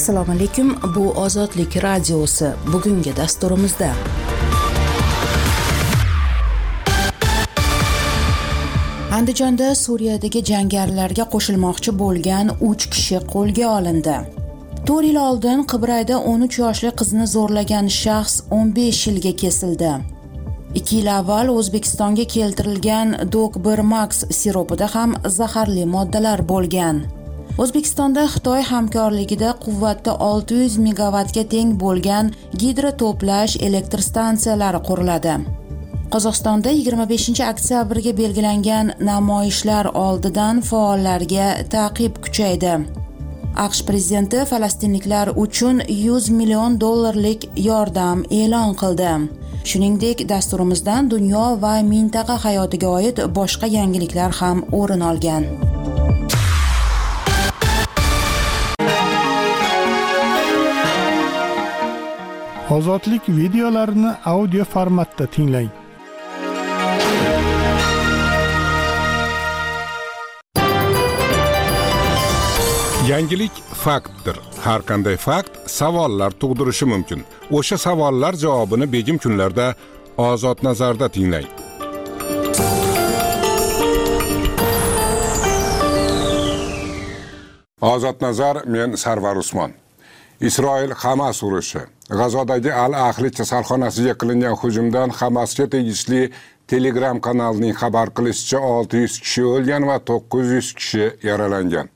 Assalomu alaykum. Bu Ozodlik radiosi. Bugungi dasturimizda Andijonda Suriyadagi jangarilarga qo'shilmoqchi bo'lgan 3 kishi qo'lga olindi. 4 yil oldin Qibrayda 13 yoshli qizni zo'rlagan shaxs 15 yilga kesildi. 2 yil avval O'zbekistonga keltirilgan Dok1 Max siropida ham zaharli moddalar bo'lgan. O'zbekistonda Xitoy hamkorligida quvvati 600 megavatga teng bo'lgan gidroto'plash elektr stansiyalari quriladi. Qozog'istonda 25-oktyabrga belgilangan namoyishlar oldidan faollarga ta'qib kuchaydi. AQSh prezidenti falastinliklar uchun $100 million yordam e'lon qildi. Shuningdek, dasturimizdan dunyo va mintaqa hayotiga oid boshqa yangiliklar ham o'rin olgan. Ozodlik videolarini audio formatda tinglang. Yangilik faktdir. Har qanday fakt savollar tug'dirishi mumkin. O'sha savollar javobini begim kunlarda Ozod nazarda tinglang. Ozod nazar, men Sarvar Usmon. Isroil Hamas urushi. G'azodagi Al-Ahli kasalxonasiga qilingan hujumdan Hamasga tegishli Telegram kanalining xabar qilishicha 600 kishi o'lgan va 900 kishi yaralangan.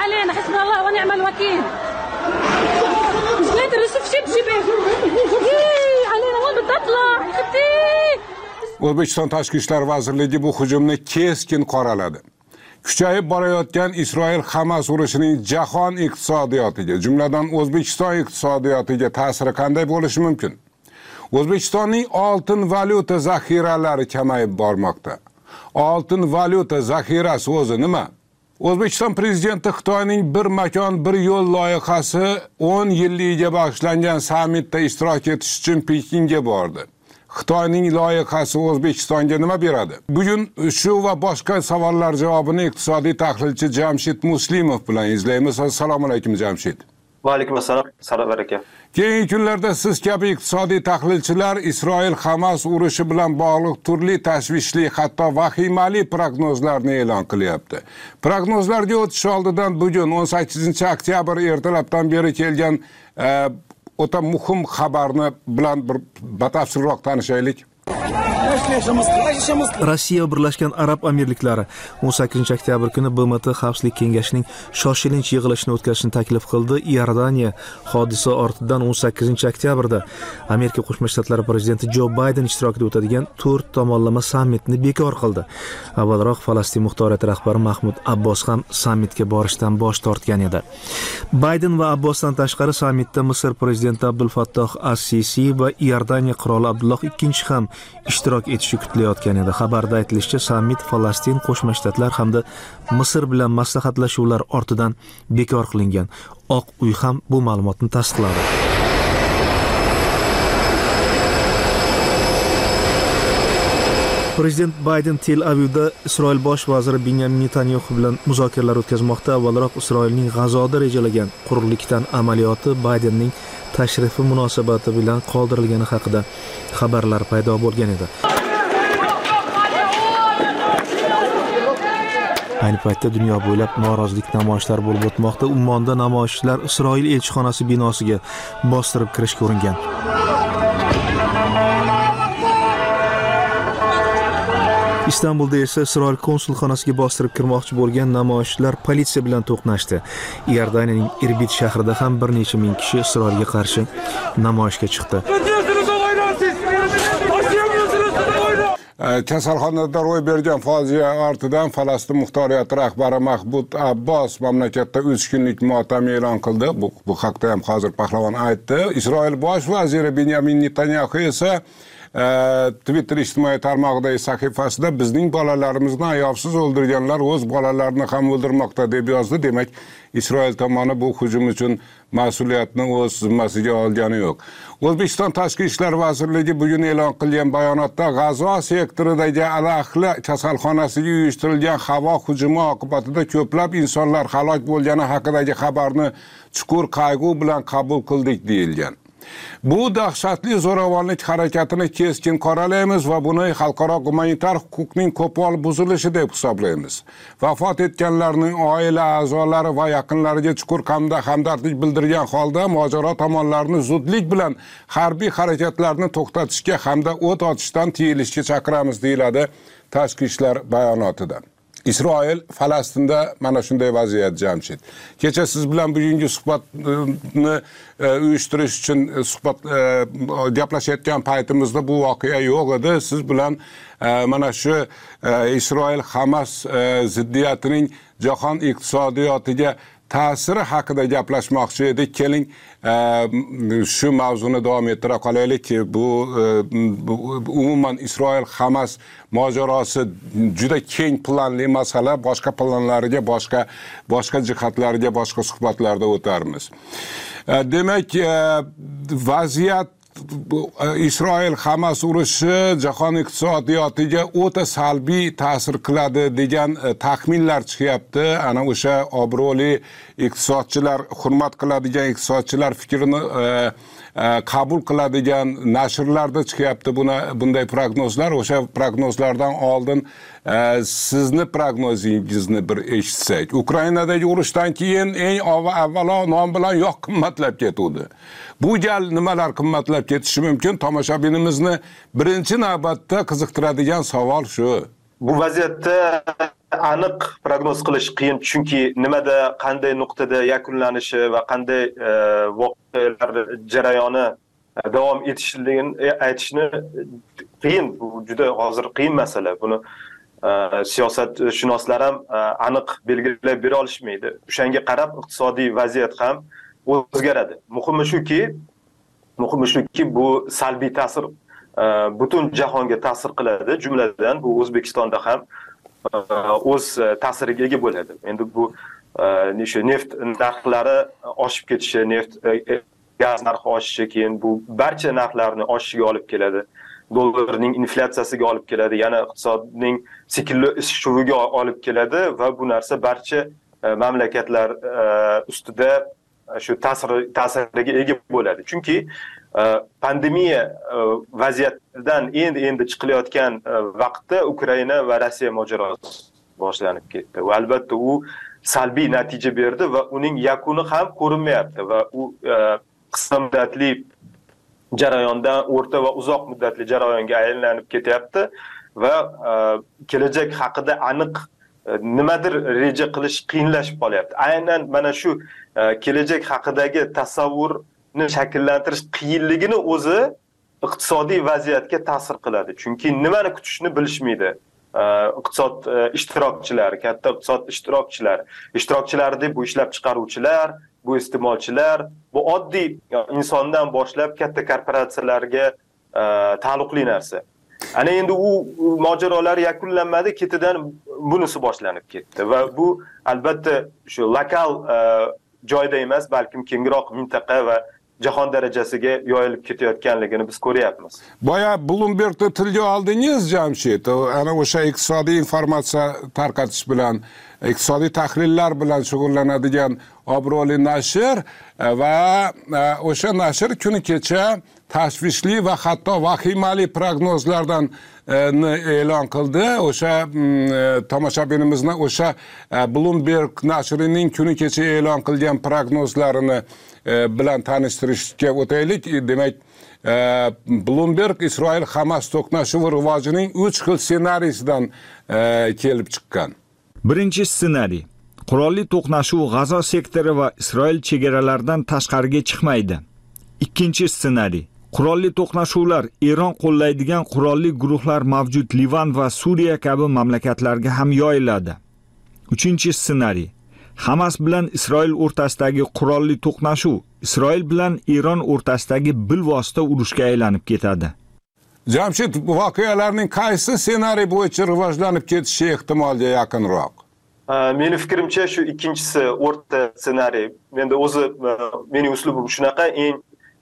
O'zbekiston Tashqi ishlar vazirligi bu hujumni keskin qoraladi. Kuchayib borayotgan Isroil-Hamas urushining jahon iqtisodiyotiga, jumladan O'zbekiston iqtisodiyotiga ta'siri qanday bo'lishi mumkin? O'zbekistonning oltin valyuta zaxiralari kamayib bormoqda. Oltin valyuta zaxirasi o'zi nima? O'zbekiston prezidenti Xitoyning bir makon bir yo'l loyihasi 10 yilligiga bag'ishlangan sammitda ishtirok etish uchun Pekinga bordi. Xitoyning loyihasi O'zbekistonga nima beradi? Bugun shu va boshqa savollar javobini iqtisodiy tahlilchi Jamshid Muslimov bilan izlaymiz. Assalomu alaykum Jamshid. Va alaykum assalom. Salom baraka. Keyingi kunlarda siz kabi iqtisodiy tahlilchilar Isroil-Hamas urushi bilan bog'liq turli tashvishli, hatto vahimali prognozlarni e'lon qilyapti. Prognozlarga o'tish oldidan bugun 18-oktyabr ertalabdan beri kelgan o'ta muhim xabarni bilan bir batafsilroq tanishaylik. Rossiya Birlashgan Arab Amirliklari 18-oktyabr kuni BMT Xavfsizlik kengashining shoshilinch yig'ilishini o'tkazishni taklif qildi. Iordaniya hodisa ortidan 18-oktyabrda Amerika Qo'shma Shtatlari prezidenti Jo Bayden ishtirokida o'tadigan 4 tomonlama sammitni bekor qildi. Avvalroq Falastin muxtoriyati rahbari Mahmud Abbos ham sammitga borishdan bosh tortgan edi. Bayden va Abbosdan tashqari sammitda Misr prezidenti Abdul Fattoh as-Sisi va Iordaniya qiroli Abdulloh II ham ishtirok etishi kutilayotgan edi. Xabarda aytilishicha, sammit Falastin Qo'shma Shtatlar hamda Misr bilan maslahatlashuvlar ortidan bekor qilingan. Oq uy ham bu ma'lumotni tasdiqladi. Prezident Bayden Tel Avivda Isroil bosh vaziri Benyamin Netanyahu bilan muzokaralar o'tkazmoqda. Avvalroq Isroilning G'azoda rejalagan quruqlikdan amaliyoti Baydenning tashrifi munosabati bilan qoldirilgani haqida xabarlar paydo bo'lgan edi. Ayni paytda dunyo bo'ylab norozilik namoyishlari bo'lib o'tmoqda. Ummonda namoyishchilar Isroil elchixonasi binosiga bostirib kirishga uringan. Istanbulda esa Isroil konsulxonasiga bostirib kirmoqchi bo'lgan namoyishchilar politsiya bilan to'qnashdi. Iordaniyaning Irbit shahrida ham bir necha ming kishi Isroilga qarshi namoyishga chiqdi. Kasalxonada ro'y bergan fojia ortidan Falastin muxtoriyati rahbari Mahmud Abbos mamlakatda 3 kunlik motam e'lon qildi. Bu haqda ham hozir Pahlavon aytdi. Isroil bosh vaziri Benyamin Netanyahu esa Twitter ijtimoiy tarmog'idagi sahifasida bizning bolalarimizni ayovsiz o'ldirganlar o'z bolalarini ham o'ldirmoqda deb yozdi. Demak, Isroil tomoni bu hujum uchun mas'uliyatni o'z zimmasiga olgani yo'q. O'zbekiston Tashqi ishlar vazirligi bugun e'lon qilgan bayonotda G'azo sektoridagi Al-Ahli kasalxonasiga uyushtirilgan havo hujumi oqibatida ko'plab insonlar halok bo'lgani haqidagi xabarni chuqur qayg'u bilan qabul qildik deyilgan. Bu dahshatli zo'ravonlik harakatini keskin qoralaymiz va buni xalqaro gumanitar huquqning qo'pol buzilishi deb hisoblaymiz. Vafot etganlarning oila a'zolari va yaqinlariga chuqur hamdardlik bildirgan holda mojaro tomonlarini zudlik bilan harbiy harakatlarni to'xtatishga hamda o't ochishdan tiyilishga chaqiramiz deyiladi Tashqi ishlar bayonotida. Isroil Falastinda mana shunday vaziyat Jamshid. Kecha siz bilan bugungi suhbatni uyushtirish uchun gaplashayotgan paytimizda bu voqea yo'q edi. Siz bilan mana shu Isroil Hamas ziddiyatining jahon iqtisodiyotiga ta'siri haqida gaplashmoqchi edik. Keling, shu mavzuni davom ettira qolaylik. Bu umuman Isroil Hamas mojarosi juda keng planli masala, boshqa planlariga, boshqa jihatlariga boshqa suhbatlarda o'tarmiz. Demak, vaziyat Isroil Hamas urushi jahon iqtisodiyotiga o'ta salbiy ta'sir qiladi degan taxminlar chiqyapti. Ana o'sha obro'li iqtisodchilar, hurmat qiladigan iqtisodchilar fikrini qabul qiladigan nashrlarda chiqyapti bunday prognozlar. O'sha prognozlardan oldin sizni prognozingizni bir eshitsak. Ukrainadagi urushdan keyin eng avvalo non bilan yog' qimmatlab ketdi. Bu gal nimalar qimmatlab ketishi mumkin? Tomoshabinimizni birinchi navbatda qiziqtiradigan savol shu. Bu vaziyatda aniq prognoz qilish qiyin, chunki nimada, qanday nuqtada yakunlanishi va qanday voqealar jarayoni davom etishligini aytishni qiyin. Bu juda hozir qiyin masala. Buni siyosatshunoslar ham aniq belgilab bera olishmaydi. O'shanga qarab iqtisodiy vaziyat ham o'zgaradi. Muhimi shuki, bu salbiy ta'sir butun jahonga ta'sir qiladi. Jumladan bu O'zbekistonda ham o'z ta'siriga ega bo'ladi. Endi bu neft narxlari oshib ketishi, gaz narxi oshishi, keyin bu barcha narxlarni oshishiga olib keladi. Dollarning inflyatsiyasiga olib keladi, yana iqtisodning sekinli ishishuviga olib keladi va bu narsa barcha mamlakatlar ustida shu ta'siriga ega bo'ladi. Chunki pandemiya vaziyatidan endi chiqilayotgan vaqtda Ukraina va Rossiya mojarosi boshlanib ketdi. Va albatta u salbiy natija berdi va uning yakuni ham ko'rinmayapti va u qisqa muddatli jarayondan o'rta va uzoq muddatli jarayonga aylanib ketyapti va kelajak haqida aniq nimadir reja qilish qiyinlashib qolyapti. Aynan mana shu kelajak haqidagi tasavvurni shakllantirish qiyinligini o'zi iqtisodiy vaziyatga ta'sir qiladi. Chunki nimani kutishni bilishmaydi. Iqtisod ishtirokchilari, katta iqtisod ishtirokchilari deb bu ishlab chiqaruvchilar, bu iste'molchilar, bu oddiy insondan boshlab katta korporatsiyalarga taalluqli narsa. Ana endi u mojarolar yakunlanmadi, ketidan bunisi boshlanib ketdi va bu albatta shu lokal joyda emas, balkim kengroq mintaqa va jahon darajasiga yoyilib ketayotganligini biz ko'ryapmiz. Boya Bloomberg'da tilga oldingiz Jamshid, ana o'sha iqtisodiy informatsiya tarqatish bilan, iqtisodiy tahlillar bilan shug'ullanadigan obro'li nashr va o'sha nashr kuni kecha tashvishli va hatto vahimali prognozlardan e'lon qildi. O'sha tomoshabinimizni o'sha Bloomberg nashrining kuni kecha e'lon qilgan prognozlarini bilan tanishtirishga o'taylik. Demak, Bloomberg Isroil Hamas to'qnashuvi rivojining 3 xil ssenariysidan kelib chiqqan. Birinchi ssenariy: qurolli to'qnashuv G'azo sektori va Isroil chegaralaridan tashqariga chiqmaydi. Ikkinchi ssenariy: qurolli to'qnashuvlar Eron qo'llaydigan qurolli guruhlar mavjud Livan va Suriya kabi mamlakatlarga ham yoyiladi. Uchinchi ssenariy: Hamas bilan Isroil o'rtasidagi qurolli to'qnashuv Isroil bilan Eron o'rtasidagi bilvosita urushga aylanib ketadi. Jamshid, voqealarning qaysi ssenariy bo'yicha rivojlanib ketishi ehtimolga yaqinroq? Meni fikrimcha shu ikkinchisi o'rta ssenariy. Menda o'zi mening uslubim shunaqa, eng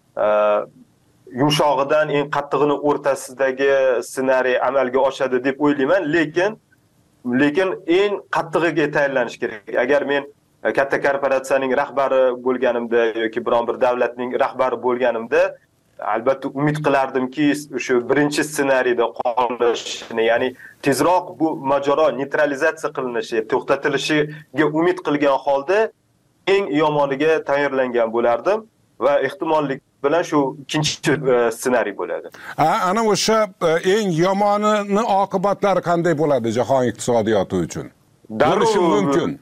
yumshog'idan eng qattig'ini o'rtasidagi ssenariy amalga oshadi deb o'ylayman, lekin eng qattig'iga tayyorlanish kerak. Agar men katta korporatsiyaning rahbari bo'lganimda yoki biron bir davlatning rahbari bo'lganimda, albatta umid qilardimki, o'sha birinchi ssenariyda qolishini, ya'ni tezroq bu mojaro neutralizatsiya qilinishi, to'xtatilishiga umid qilgan holda eng yomoniga tayyorlangan bo'lardim va ehtimollik bilan shu ikkinchi ssenariy bo'ladi. Ana o'sha eng yomonini oqibatlari qanday bo'ladi jahon iqtisodiyoti uchun? Bo'lishi mumkin.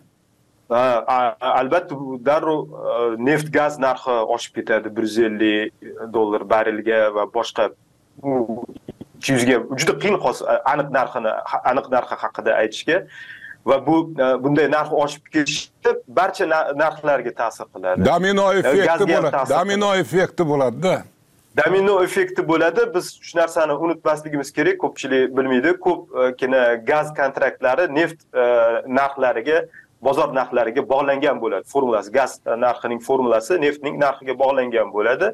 Albatta darrov neft gaz narxi oshib ketadi, $150 barrelga va boshqa 200 ga juda qiyin aniq narxi haqida aytishga va bunday narx oshib ketishi barcha narxlarga ta'sir qiladi. Domino effekti bo'ladi-da. Domino effekti bo'ladi. Biz shu narsani unutmasligimiz kerak. Ko'pchilik bilmaydi. Ko'pgina gaz kontraktlari neft narxlariga, bozor narxlariga bog'langan bo'ladi. Formulasi, gaz narxining formulasi neftning narxiga bog'langan bo'ladi.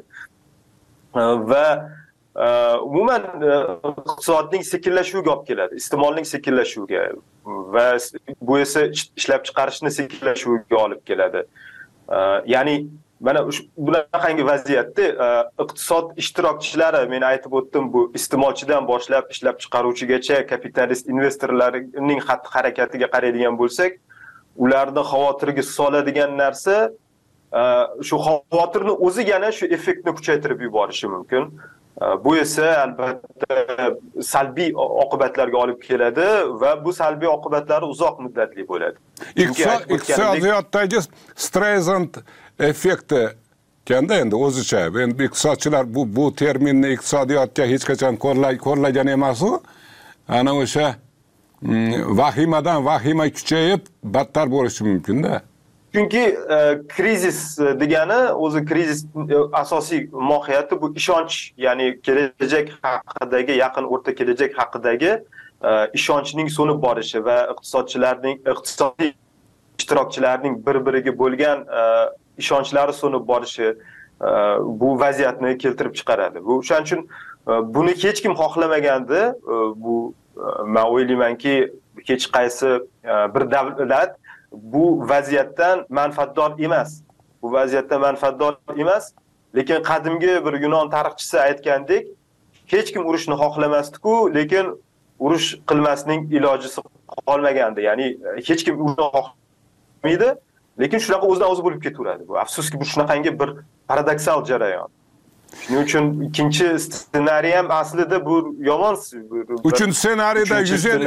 Va umuman iqtisodning sekinlashuviga olib keladi, iste'molning sekinlashuviga va bu esa ishlab chiqarishni sekinlashuviga olib keladi. Ya'ni mana bunaqangi vaziyatda iqtisod ishtirokchilari, men aytib o'tdim, bu iste'molchidan boshlab ishlab chiqaruvchigacha kapitalist investorlarning xatti-harakatiga qaraydigan bo'lsak, ularni xavotiriga soladigan narsa shu xavotirni o'zigina shu effektni kuchaytirib yuborishi mumkin. Bu esa albatta salbiy oqibatlarga olib keladi va bu salbiy oqibatlari uzoq muddatli bo'ladi. Iqtisodiyotdagi Streisand effekti kanda endi o'zicha. Endi iqtisodchilar bu terminni iqtisodiyotga hech qachon qo'llagan emas u. Ana o'sha vahimadan vahima kuchayib battar bo'lishi mumkin-da. Chunki krizis degani o'zi krizis asosiy mohiyati bu ishonch, ya'ni kelajak haqidagi, yaqin o'rta kelajak haqidagi ishonchning so'nib borishi va iqtisodiy ishtirokchilarning bir-biriga bo'lgan ishonchlari so'nib borishi bu vaziyatni keltirib chiqaradi. Bu o'shaning uchun buni hech kim xohlamagandi. Bu men o'ylaymanki, hech qaysi bir davlat bu vaziyatdan manfaatdor emas. Bu vaziyatdan manfaatdor emas, lekin qadimgi bir Yunon tarixchisi aytgandek, hech kim urushni xohlamasdi-ku, lekin urush qilmasning ilojisi qolmagandi. Ya'ni hech kim urushni xohlamaydi, lekin shunaqa o'zidan o'zi bo'lib ketaveradi. Bu afsuski bu shunaqangi bir paradoksal jarayon. Shuning uchun ikkinchi ssenariy ham aslida bu yomon. Uchinchi ssenariyda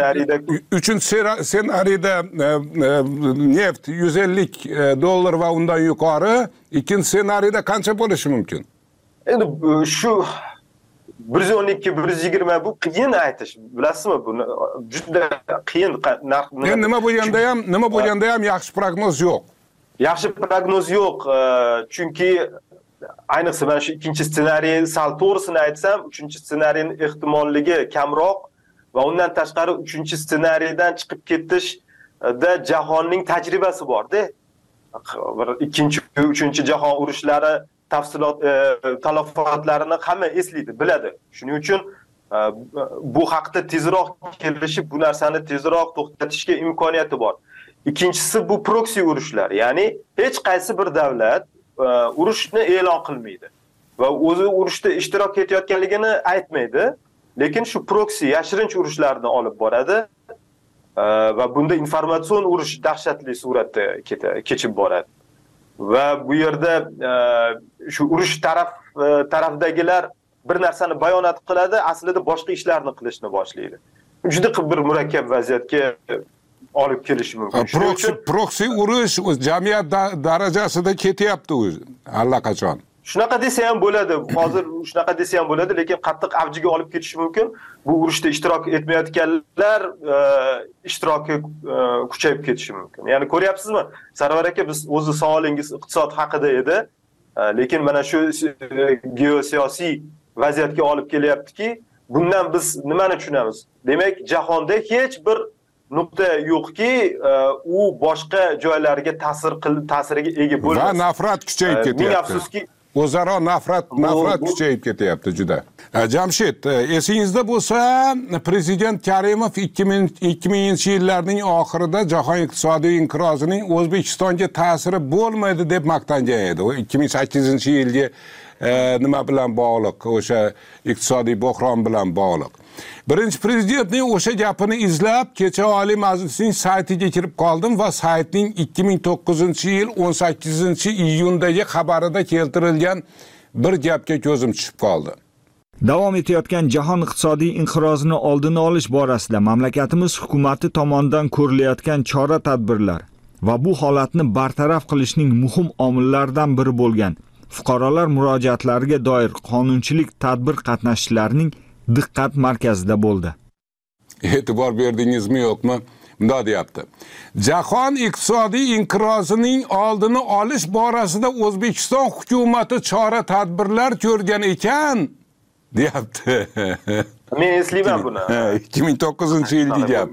neft $150 va undan yuqori, ikkinchi ssenariyda qancha bo'lishi mumkin? Endi shu 112-120 bu qiyin aytish, bilasizmi? Buni juda qiyin narxni. Endi nima bo'lganda ham yaxshi prognoz yo'q. Yaxshi prognoz yo'q, chunki ayniqsa mana shu ikkinchi ssenariy, sal to'g'risini aytsam, uchinchi ssenariyning ehtimolligi kamroq va undan tashqari uchinchi ssenariydan chiqib ketishda jahonning tajribasi bor-da. Ikkinchi, uchinchi jahon urushlari talafotlarini hamma eslaydi, biladi. Shuning uchun bu haqda tezroq kelishib, bu narsani tezroq to'xtatishga imkoniyati bor. Ikkinchisi bu proksi urushlar, ya'ni hech qaysi bir davlat urushni e'lon qilmaydi va o'zi urushda ishtirok etayotganligini aytmaydi, lekin shu proksi yashirinch urushlarni olib boradi va bunda informatsion urush dahshatli suratda kechib boradi. Va bu yerda shu urush tarafdagilar bir narsani bayonot qiladi, aslida boshqa ishlarni qilishni boshlaydi. Juda bir murakkab vaziyatga olib kelishi mumkin. Proksi urush jamiyat darajasida ketyapti o'zi allaqachon. Shunaqa desa ham bo'ladi. Hozir shunaqa desa ham bo'ladi, lekin qattiq avjiga olib ketishi mumkin. Bu urushda ishtirok etmayotganlar ishtiroki kuchayib ketishi mumkin. Ya'ni ko'ryapsizmi? Sarvar aka, biz o'zi savolingiz iqtisod haqida edi, lekin mana shu geosiyosiy vaziyatga olib kelyaptiki, bundan biz nimani tushunamiz? Demak, jahonda hech bir nuqta yo'qki, u boshqa joylarga ta'siriga ega bo'lmas. Va nafrat kuchayib ketyapti. Ming afsuski, o'zaro nafrat kuchayib ketyapti juda. Jamshid, esingizda bo'lsa, prezident Karimov 2000-yillarning oxirida jahon iqtisodiy inqirozining O'zbekistonga ta'siri bo'lmaydi deb maqtangan edi. 2008-yilgi nima bilan bog'liq? O'sha iqtisodiy bo'hron bilan bog'liq. Birinchi prezidentning o'sha gapini izlab, kecha Oliy Majlisning saytiga kirib qoldim va saytning 2009-yil 18-iyundagi xabarida keltirilgan bir gapga ko'zim tushib qoldi. Davom etayotgan jahon iqtisodiy inqirozini oldini olish borasida mamlakatimiz hukumatı tomonidan ko'rilayotgan chora-tadbirlar va bu holatni bartaraf qilishning muhim omillaridan biri bo'lgan fuqarolar murojaatlariga doir qonunchilik tadbir qatnashchilarining diqqat markazida bo'ldi. E'tibor berdingizmi yo'qmi? Bunday deyapti. Jahon iqtisodiy inqirozining oldini olish borasida O'zbekiston hukumati chora-tadbirlar ko'rgan ekan, deyapti. Men eslayman buni. 2009-yilgi gap.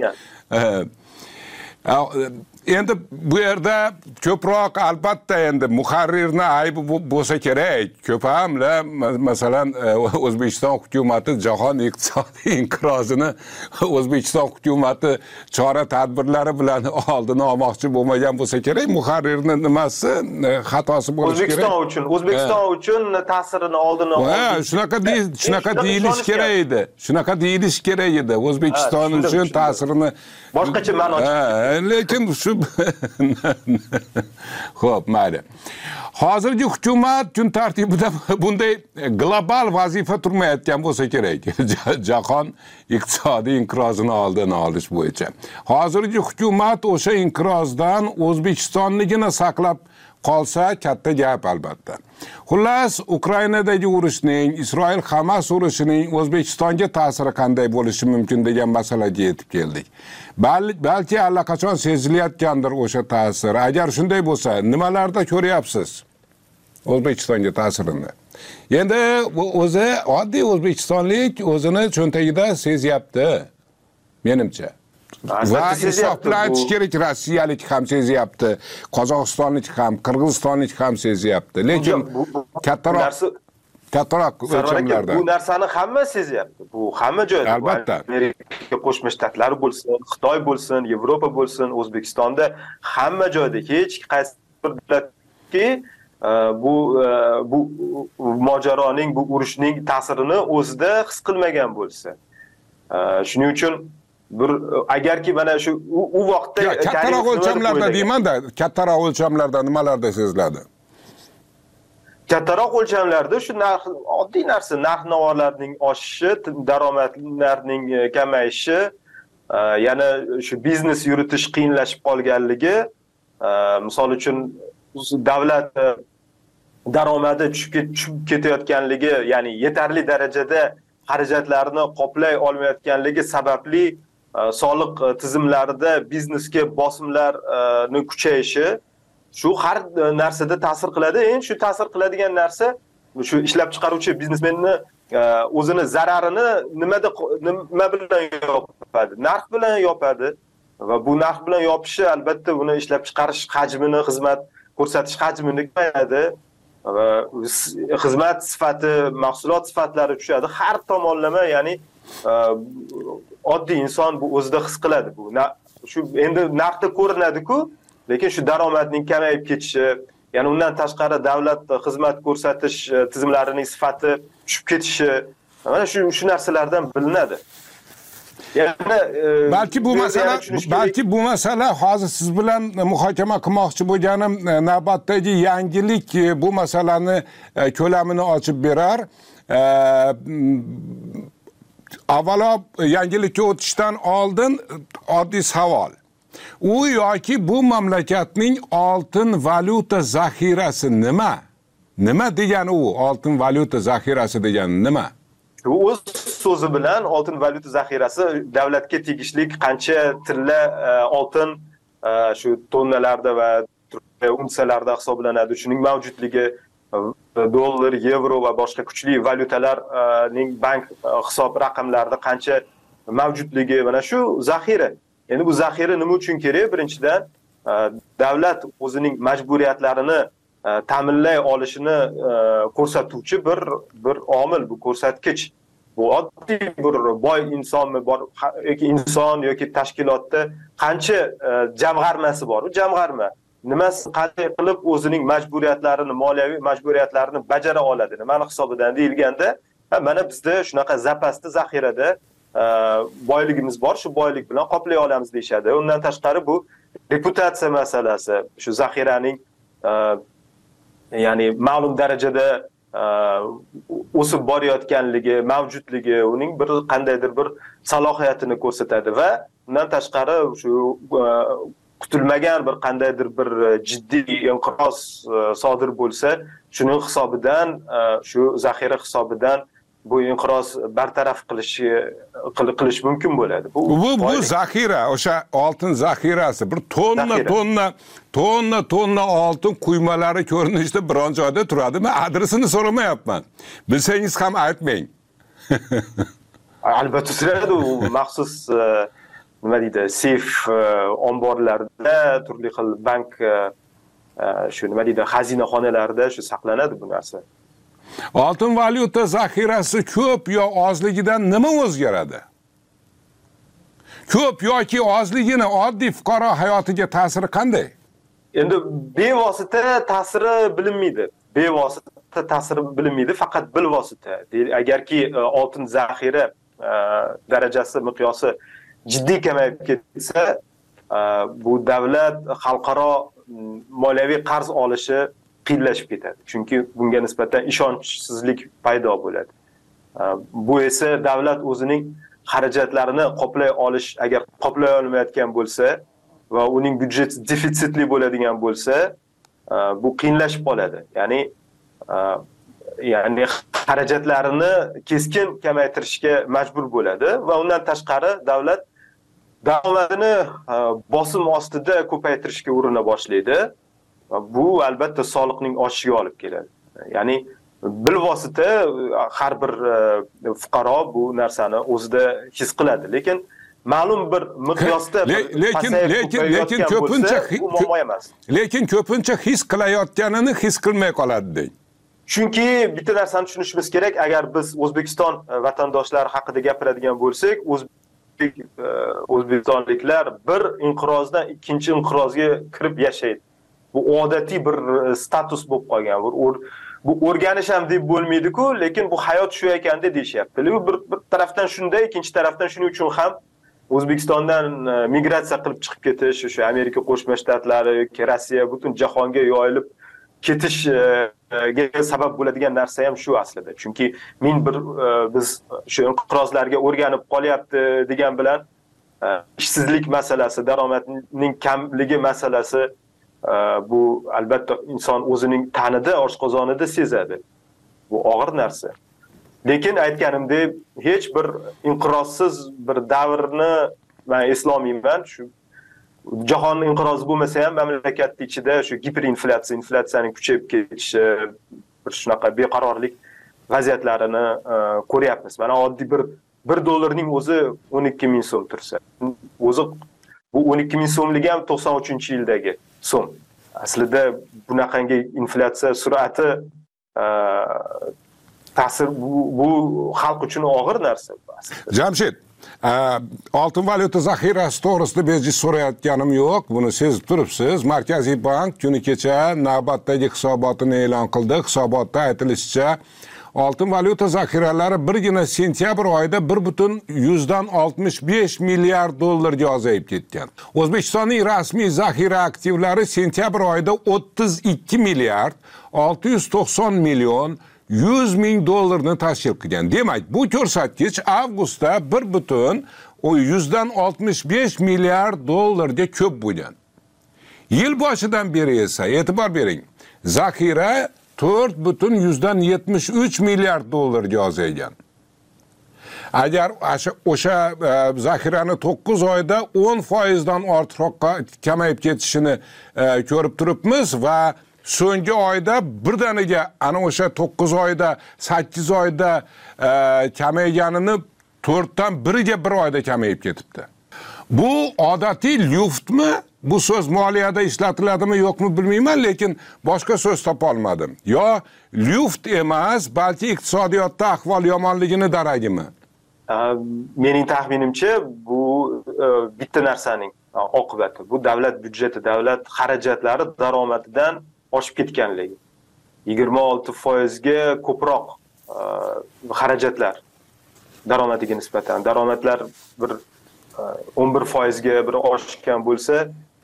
Endi bu yerda ko'proq albatta endi muharrirni aybi bo'lsa kerak. Ko'p hamla masalan O'zbekiston hukumati jahon iqtisodiy inqirozini O'zbekiston hukumati chora-tadbirlari bilan oldini olmoqchi bo'lmagan bo'lsa kerak. Muharrirni nimasi xatosi bo'lishi kerak. O'zbekiston uchun ta'sirini oldini olish. Shunaqa deyilish kerak edi. Shunaqa deyilish kerak edi. O'zbekiston uchun ta'sirini boshqacha ma'no chiqdi. Lekin shu xo'p, mayli. Hozirgi hukumat kun tartibida bunday global vazifa turmayotgan bo'lsa kerak. Jahon iqtisodiy inqirozini oldini olish bo'yicha. Hozirgi hukumat o'sha inqirozdan O'zbekistonnigina saqlab qolsa katta gap albatta. Xullas, Ukrainadagi urushning, Isroil Hamas urushining O'zbekistonga ta'siri qanday bo'lishi mumkin degan masalaga yetib keldik. Balki allaqachon sezilayotgandir o'sha ta'sir. Agar shunday bo'lsa, nimalarda ko'ryapsiz O'zbekistonga ta'sirini? Endi o'zi oddiy o'zbekistonlik o'zini cho'ntagida sezyapti, menimcha. Va insof bilan aytish kerak, rossiyalik ham sezyapti, qozog'istonlik ham, qirg'izistonlik ham sezyapti. Lekin kattaroq o'lchamlarda. Bu narsani hamma sezyapti. Bu hamma joyda. Albatta. Amerika Qo'shma Shtatlari bo'lsin, Xitoy bo'lsin, Yevropa bo'lsin, O'zbekistonda hamma joyda hech qaysi bir davlatki bu mojaroning, bu urushning ta'sirini o'zida his qilmagan bo'lsa. Shuning uchun agarki mana shu u vaqtda kattaroq o'lchamlarda deyman-da, kattaroq o'lchamlarda nimalarda seziladi? Kattaroq o'lchamlarda shu oddiy narsa, narx-navolarning oshishi, daromadlarning kamayishi, yana shu biznes yuritish qiyinlashib qolganligi, misol uchun davlat daromadi tushib ketayotganligi, ya'ni yetarli darajada xarajatlarni qoplay olmayotganligi sababli soliq tizimlarida biznesga bosimlarni kuchayishi shu har narsada ta'sir qiladi. Endi shu ta'sir qiladigan narsa shu ishlab chiqaruvchi biznesmenni o'zini zararini nima bilan yopadi? Narx bilan yopadi va bu narx bilan yopishi albatta uni ishlab chiqarish hajmini, xizmat ko'rsatish hajmini kamayadi va xizmat sifati, mahsulot sifatlari tushadi. Har tomonlama, ya'ni oddiy inson bu o'zida his qiladi. Bu shu endi narxda ko'rinadi-ku, lekin shu daromadning kamayib ketishi, ya'ni undan tashqari davlat xizmat ko'rsatish tizimlarining sifati tushib ketishi, mana shu narsalardan bilinadi. Balki bu masala hozir siz bilan muhokama qilmoqchi bo'lganim navbatdagi yangilik bu masalani ko'lamini ochib berar. Avvalo yangilikka o'tishdan oldin oddiy savol. U yoki bu mamlakatning oltin valyuta zaxirasi nima? Nima degani u? Oltin valyuta zaxirasi degani nima? O'z so'zi bilan oltin valyuta zaxirasi davlatga tegishli qancha tilla oltin shu tonnalarda va unsiyalarda hisoblanadi. Shuning mavjudligi dollar, yevro va boshqa kuchli valyutalarning bank hisob raqamlarida qancha mavjudligi, mana shu zaxira. Endi bu zaxira nima uchun kerak? Birinchidan, davlat o'zining majburiyatlarini ta'minlay olishini ko'rsatuvchi bir omil, bu ko'rsatkich. Bu oddiy bir boy insonmi bor yoki inson yoki tashkilotda qancha jamg'armasi bor? Bu jamg'arma nimasi qanday qilib o'zining majburiyatlarini, moliyaviy majburiyatlarini bajara oladi? Nimani hisobidan deyilganda, mana bizda shunaqa zapasda, zaxirada boyligimiz bor, shu boylik bilan qoplay olamiz deyshadi. Undan tashqari bu reputatsiya masalasi, shu zaxiraning ya'ni ma'lum darajada o'sib borayotganligi, mavjudligi, uning bir qandaydir bir salohiyatini ko'rsatadi va undan tashqari shu kutilmagan bir qandaydir bir jiddiy inqiroz sodir bo'lsa, shuning hisobidan, shu zaxira hisobidan bu inqiroz bartaraf qilish mumkin bo'ladi. Bu zaxira, o'sha oltin zaxirasi, bir tonna oltin quymalari ko'rinishda biron joyda turadimi? Adresini so'ramayapman. Bilsangiz ham aytmang. Albatta turadi, u maxsus nima deydi, seyf omborlarda, turli xil bank shu nima deydi, xazinaxonalarda shu saqlanadi bu narsa. Oltin valyuta zaxirasi ko'p yo ozligidan nima o'zgaradi? Ko'p yoki ozligini oddiy fuqaro hayotiga ta'siri qanday? Endi bevosita ta'siri bilinmaydi. Faqat bilvosita. Agarki oltin zaxira darajasi, miqyosi jiddiy kamayib ketsa, bu davlat xalqaro moliyaviy qarz olishi qiyinlashib ketadi. Chunki bunga nisbatan ishonchsizlik paydo bo'ladi. Bu esa davlat o'zining xarajatlarini qoplay olish, agar qoplay olmayotgan bo'lsa va uning byudjet defitsitli bo'ladigan bo'lsa, bu qiyinlashib qoladi. Ya'ni xarajatlarini keskin kamaytirishga majbur bo'ladi va undan tashqari davlat daromadini bosim ostida ko'paytirishga urina boshlaydi. Bu albatta soliqning oshishiga olib keladi. Ya'ni bilvosita har bir fuqaro bu narsani o'zida his qiladi, lekin ma'lum bir miqyosda lekin ko'pincha his qilayotganini his qilmay qoladi deng. Chunki bitta narsani tushunishimiz kerak, agar biz O'zbekiston vatandoshlari haqida gapiradigan bo'lsak, o'zbekistonliklar bir inqirozdan ikkinchi inqirozga kirib yashaydi. Bu odatiy bir status bo'lib qolgan. Bu o'rganish ham deb bo'lmaydi-ku, lekin bu hayot shu ekanda deyishyapti. Bir tarafdan shunday, ikkinchi tarafdan shuning uchun ham O'zbekistondan migratsiya qilib chiqib ketish, o'sha Amerika Qo'shma Shtatlari yoki Rossiya butun jahonga yoyilib ketishga sabab bo'ladigan narsa ham shu aslida. Chunki biz shu inqirozlarga o'rganib qolyapti degan bilan ishsizlik masalasi, daromadning kamligi masalasi, bu albatta inson o'zining tanida, oshqozonida sezadi. Bu og'ir narsa. Lekin aytganimdek, hech bir inqirozsiz bir davrni men eslolmayman. Shu jahon inqirozi bo'lmasa ham mamlakatning ichida shu inflyatsiyaning kuchayib ketishi, bir shunaqa beqarorlik vaziyatlarini ko'ryapmiz. Mana oddiy bir dollarning o'zi 12 ming so'm tursa, o'zi bu 12 ming so'mligi ham 93-yildagi so'm. Aslida bunaqangi inflyatsiya sur'ati ta'sir bu xalq uchun og'ir narsa. Jamshid, oltin valyuta zaxirasi to'g'risida bejiz so'rayotganim yo'q. Buni sezib turibsiz. Markaziy bank kuni kecha navbatdagi hisobotini e'lon qildi. Hisobotda aytilishicha, oltin valyuta zaxiralari birgina sentyabr oyida 1,65 milliard dollarga ozayib ketgan. O'zbekistonning rasmiy zaxira aktivlari sentyabr oyida 32 milliard 690 million 100 ming dollarni tashkil qilgan. Demak, bu ko'rsatkich avgustda 1,65 milliard dollarga ko'p bo'lgan. Yil boshidan beri esa, e'tibor bering, zaxira 4,73 milliard dollarga ozaygan. Agar o'sha zaxirani 9 oyda 10% dan ortiqroq kamayib ketishini ko'rib turibmiz va so'nggi oyda birdaniga ana o'sha 9 oyda, 8 oyda kamayganini 4dan 1ga bir oyda kamayib ketibdi. Bu odatiy lyuftmi? Bu so'z moliyada ishlatiladimi yo'qmi bilmayman, lekin boshqa so'z topa olmadim. Yo lyuft emas, balki iqtisodiyotda ahvol yomonligini daragimi? Mening taxminimcha bu bitta narsaning oqibati. Bu davlat byudjeti, davlat xarajatlari daromadidan oshib ketganligi. 26% ga ko'proq xarajatlar daromadiga nisbatan. Daromadlar bir 11% ga bir oshgan bo'lsa,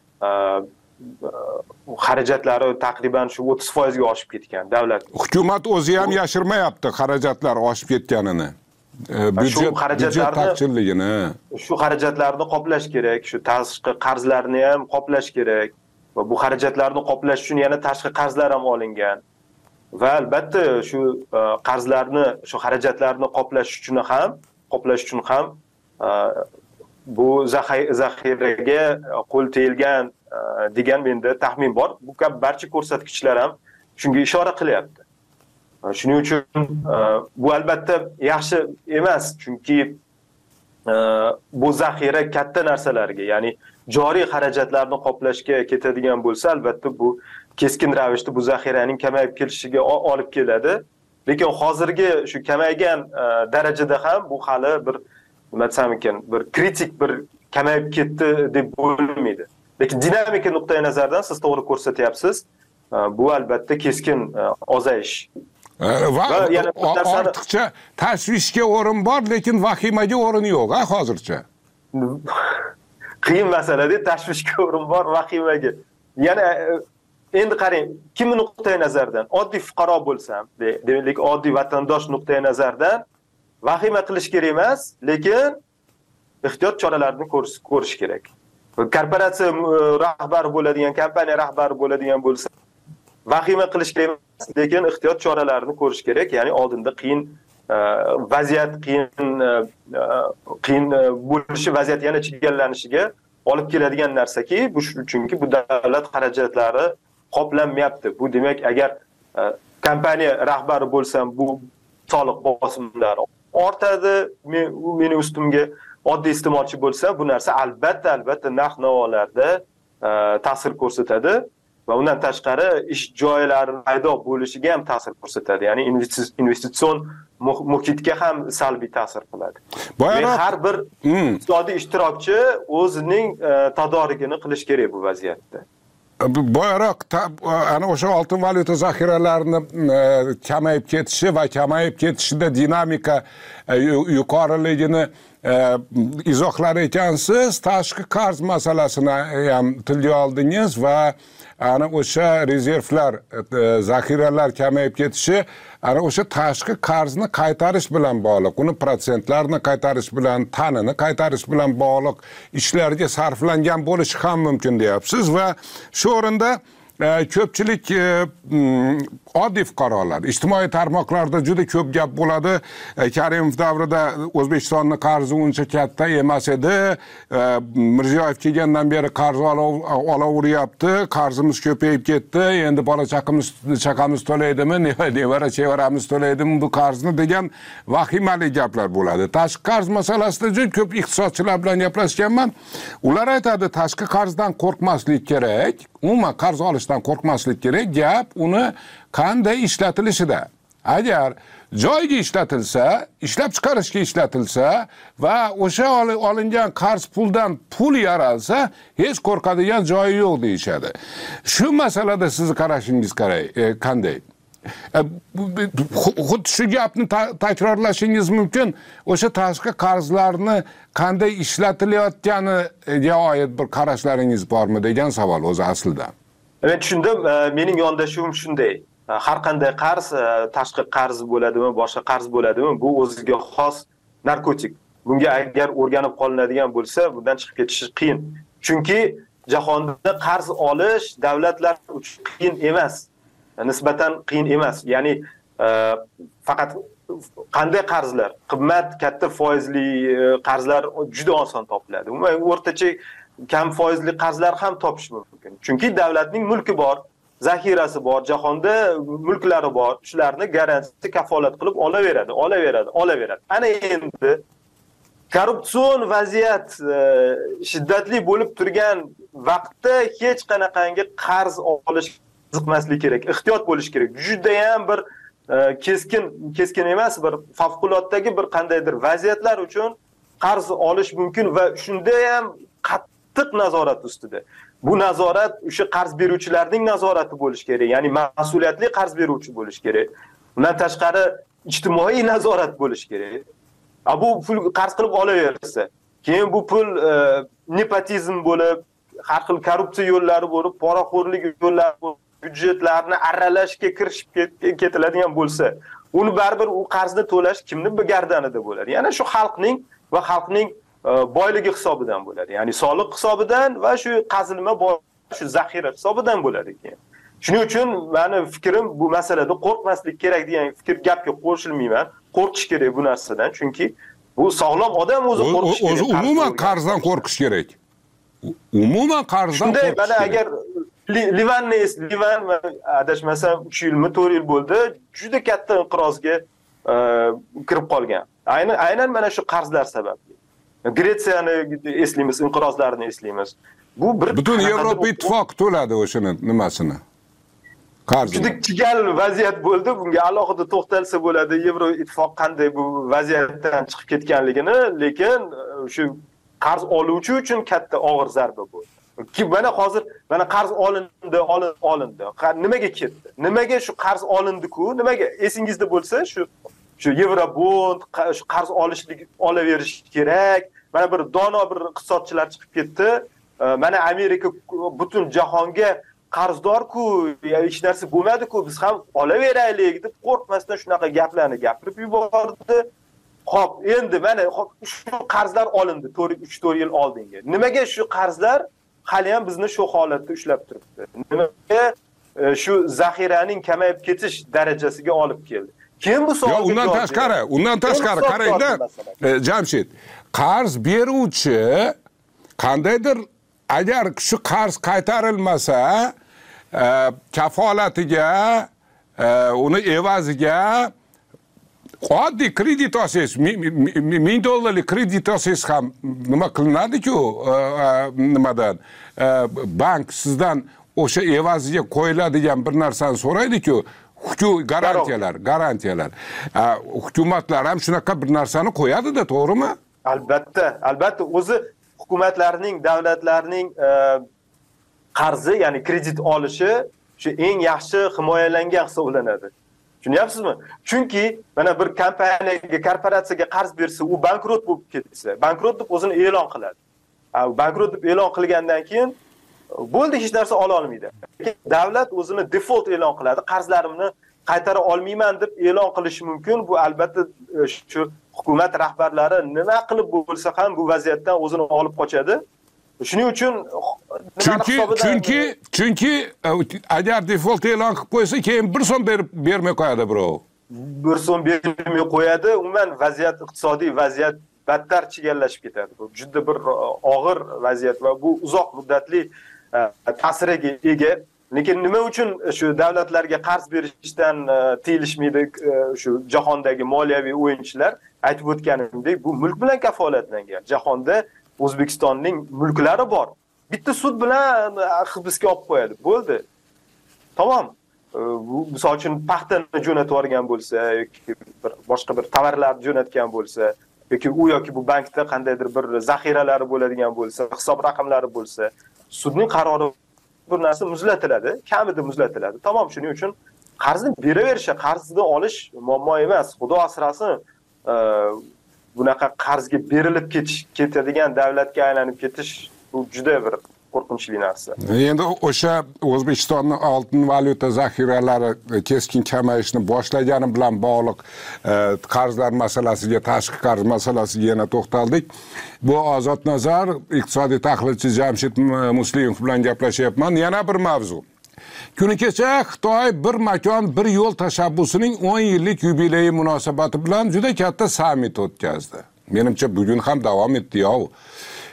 xarajatlari taqriban shu 30% ga oshib ketgan davlat. Hukumat o'zi ham yashirmayapti xarajatlar oshib ketganini. Byudjet taqchilligini. Shu xarajatlarni qoplash kerak, shu tashqi qarzlarni ham qoplash kerak. Va bu xarajatlarni qoplash uchun yana tashqi qarzlar ham olingan. Va albatta shu qarzlarni, shu xarajatlarni qoplash uchun ham bu zaxiraga qo'l tegilgan degan menda taxmin bor. Bu kabi barcha ko'rsatkichlar ham shunga ishora qilyapti. Shuning uchun bu albatta yaxshi emas, chunki bu zaxira katta narsalarga, ya'ni joriy xarajatlarni qoplashga ketadigan bo'lsa, albatta bu keskin ravishda bu zaxiraning kamayib kelishiga olib keladi. Lekin hozirgi shu kamaygan darajada ham bu hali bir nima desam ekan, bir kritik bir kamayib ketdi deb bo'lmaydi. Lekin dinamika nuqtai nazaridan siz to'g'ri ko'rsatyapsiz. Bu albatta keskin ozayish. Va ortiqcha tashvishga o'rin bor, lekin vahimaga o'rin yo'q, hozircha. Qiyin masala-da, tashvishga o'rin bor, vahimaga. Yana endi qarang, kim nuqtai nazaridan, oddiy fuqaro bo'lsam, demak oddiy vatandosh nuqtai nazaridan vahima qilish kerak emas, lekin ehtiyot choralarini ko'rish kerak. Korporatsiya rahbari bo'ladigan, kompaniya rahbari bo'ladigan bo'lsa, vahima qilish kerak emas, lekin ehtiyot choralarini ko'rish kerak. Ya'ni oldinda qiyin vaziyat, qiyin bo'lishi, vaziyat yana chigallanishiga olib keladigan narsaki, chunki bu davlat xarajatlari qoplanmayapti. Bu demak, agar kompaniya rahbari bo'lsam, bu soliq bosimlari ortadi, meni ustimga oddiy iste'molchi bo'lsa, bu narsa albatta narx-navolarda ta'sir ko'rsatadi va undan tashqari ish joylari paydo bo'lishiga ham ta'sir ko'rsatadi. Ya'ni investitsion muhitga ham salbiy ta'sir qiladi. Har bir iqtisodiy ishtirokchi o'zining tadorigini qilish kerak bu vaziyatda. Boyaroq ana o'sha oltin valyuta zaxiralarini kamayib ketishi va kamayib ketishida dinamika yuqoriligini izohlar ekansiz. Tashqi qarz masalasini ham tilga oldingiz va ana o'sha rezervlar, zaxiralar kamayib ketishi ana o'sha tashqi qarzni qaytarish bilan bog'liq, uni protsentlarni qaytarish bilan, tanini qaytarish bilan bog'liq ishlarga sarflangan bo'lishi ham mumkin deyapsiz va shu o'rinda ko'pchilik oddiy fuqarolar ijtimoiy tarmoqlarda juda ko'p gap bo'ladi. Karimov davrida O'zbekistonning qarzi uncha katta emas edi. Mirziyoyev kelgandan beri qarz olaveryapti, qarzimiz ko'payib ketdi. Endi bola chaqamiz to'laydimi, nevara chevaramiz to'laydimi bu qarzni degan vahimali gaplar bo'ladi. Tashqi qarz masalasida juda ko'p iqtisodchilar bilan gaplashganman. Ular aytadi, tashqi qarzdan qo'rqmaslik kerak. Umuman qarz olishdan qo'rqmaslik kerak. Gap uni qanday ishlatilishida. Agar joyga ishlatilsa, ishlab chiqarishga ishlatilsa va o'sha olingan qarz puldan pul yaralsa, hech qo'rqadigan joyi yo'q deyishadi. Shu masalada sizni qarashingiz qanday? Xuddi shu gapni takrorlashingiz mumkin. O'sha tashqi qarzlarni qanday ishlatilayotganiga oid bir qarashlaringiz bormi degan savol o'zi aslida. Men tushundim. Mening yondashuvim shunday. Har qanday qarz, tashqi qarz bo'ladimi, boshqa qarz bo'ladimi, bu o'ziga xos narkotik. Bunga agar o'rganib qolinadigan bo'lsa, bundan chiqib ketish qiyin. Chunki jahonda qarz olish davlatlar uchun qiyin emas. Nisbatan qiyin emas. Ya'ni faqat qanday qarzlar, qimmat, katta foizli qarzlar juda oson topiladi. Umuman o'rtacha kam foizli qarzlar ham topish mumkin. Chunki davlatning mulki bor. zaxirasi bor, jahonda mulklari bor, shularni garantiyasi kafolat qilib olaveradi. Ana endi korrupsion vaziyat shiddatli bo'lib turgan vaqtda hech qanaqangi qarz olish qiziqmaslik kerak, ehtiyot bo'lish kerak. Juda ham bir keskin emas, bir favquloddagi bir qandaydir vaziyatlar uchun qarz olish mumkin va shunda ham qattiq nazorat ustida. Bu nazorat o'sha qarz beruvchilarning nazorati bo'lish kerak, ya'ni mas'uliyatli qarz beruvchi bo'lish kerak. Undan tashqari ijtimoiy nazorat bo'lish kerak. Bu pul qarz qilib olaversa, keyin bu pul nepotizm bo'lib, har xil korrupsiya yo'llari bo'lib, poraxo'rlik yo'llari bo'lib, byudjetlarni arralashga kirishib ketiladigan bo'lsa, uni baribir u qarzni to'lash kimning gardanida bo'ladi? Yana shu xalqning va xalqning boyligi hisobidan bo'ladi. Ya'ni soliq hisobidan va shu qazilma shu zaxira hisobidan bo'ladi keyin. Shuning uchun meni fikrim bu masalada qo'rqmaslik kerak degan gapga qo'shilmayman. Qo'rqish kerak bu narsadan, chunki bu sog'lom odam o'zi qo'rqish kerak. O'zi umuman qarzdan qo'rqish kerak. Umuman qarzdan qo'rqish kerak. Shunday, mana agar Livan adashmasam 3 yilmi 4 yil bo'ldi, juda katta inqirozga kirib qolgan. Aynan mana shu qarzlar sababli. Gretsiyani eslaymiz, inqirozlarini eslaymiz. Bu bir butun Yevropa ittifoqi to'ladi o'shini nimasini. Qarzni. Juda chigal vaziyat bo'ldi. Bunga alohida to'xtalsa bo'ladi, Yevro ittifoq qanday bu vaziyatdan chiqib ketganligini, lekin shu qarz oluvchi uchun katta og'ir zarba bo'ldi. Mana hozir qarz olindi. Nimaga ketdi? Nimaga shu qarz olindi-ku? Nimaga? Esingizda bo'lsa, shu Yevrobond, shu qarz olaverish kerak. Mana bir dono bir iqtisodchilar chiqib ketdi. Mana Amerika butun jahonga qarzdor-ku, hech narsa bo'lmadi-ku, biz ham olaveraylik deb qo'rqmasdan shunaqa gaplarni gapirib yubordi. Xo'p, endi mana shu qarzlar olindi 3-4 yil oldinga. Nimaga shu qarzlar hali ham bizni shu holatda ushlab turibdi? Nimaga shu zaxiraning kamayib ketish darajasiga olib keldi? Kim bu savolga undan tashqari qarangda, Jamshid, qarz beruvchi qandaydir agar shu qarz qaytarilmasa, kafolatiga, uni evaziga oddiy kredit olsangiz, $1000 kredit olsangiz ham nima qilinadi-ku, nimadan? Bank sizdan o'sha evaziga qo'yiladigan bir narsani so'raydi-ku, garantiyalar. Hukumatlar ham shunaqa bir narsani qo'yadi-da, to'g'rimi? Albatta, o'zi hukumatlarning, davlatlarning qarzi, ya'ni kredit olishi shu eng yaxshi himoyalangan hisoblanadi. Tushunyapsizmi? Chunki mana bir kompaniyaga, korporatsiyaga qarz bersa, u bankrot bo'lib ketsa, bankrot deb o'zini e'lon qiladi. Bankrot deb e'lon qilgandan keyin bo'ldi, hech narsa ola olmaydi. Davlat o'zini default e'lon qiladi, qarzlarimni qaytara olmayman deb e'lon qilishi mumkin. Bu albatta shu hukumat rahbarlari nima qilib bo'lsa ham bu vaziyatdan o'zini olib qochadi. Shuning uchun chunki agar default e'lon qilib qo'ysa, keyin 1 so'm bermay qo'yadi birov. 1 so'm bermay qo'yadi. Umuman iqtisodiy vaziyat battar chigallashib ketadi. Bu juda bir og'ir vaziyat va bu uzoq muddatli ta'siriga ega. Lekin nima uchun shu davlatlarga qarz berishdan tiyilishmaydi shu jahondagi moliyaviy o'yinchilar? Aytib o'tganimdek, bu mulk bilan kafolatlangan. Jahonda O'zbekistonning mulklari bor. Bitta sud bilan hibsga olib qo'yadi. Bo'ldi. Tamom. Bu misol uchun paxtani jo'natib olgan bo'lsa yoki boshqa bir tovarlar jo'natgan bo'lsa yoki bu bankda qandaydir bir zaxiralari bo'ladigan bo'lsa, hisob raqamlari bo'lsa, sudning qarori bir narsa muzlatiladi, kamida muzlatiladi. Tamom, shuning uchun qarzni beraverish, qarzni olish muammo emas. Xudo asrasin, bunaqa qarzga berilib ketadigan davlatga aylanib ketish bu juda bir qo'rqinchli narsa. Endi o'sha O'zbekistonning oltin valyuta zaxiralari keskin kamayishni boshlagani bilan bog'liq qarzlar masalasiga, tashqi qarz masalasiga yana to'xtaldik. Bu Ozod Nazar, iqtisodiy tahlilchi Jamshid Muslimov bilan gaplashyapman. Yana bir mavzu. Kuni kecha Xitoy bir makon, bir yo'l tashabbusining 10 yillik yubileyi munosabati bilan juda katta sammit o'tkazdi. Menimcha bugun ham davom etdi-yu.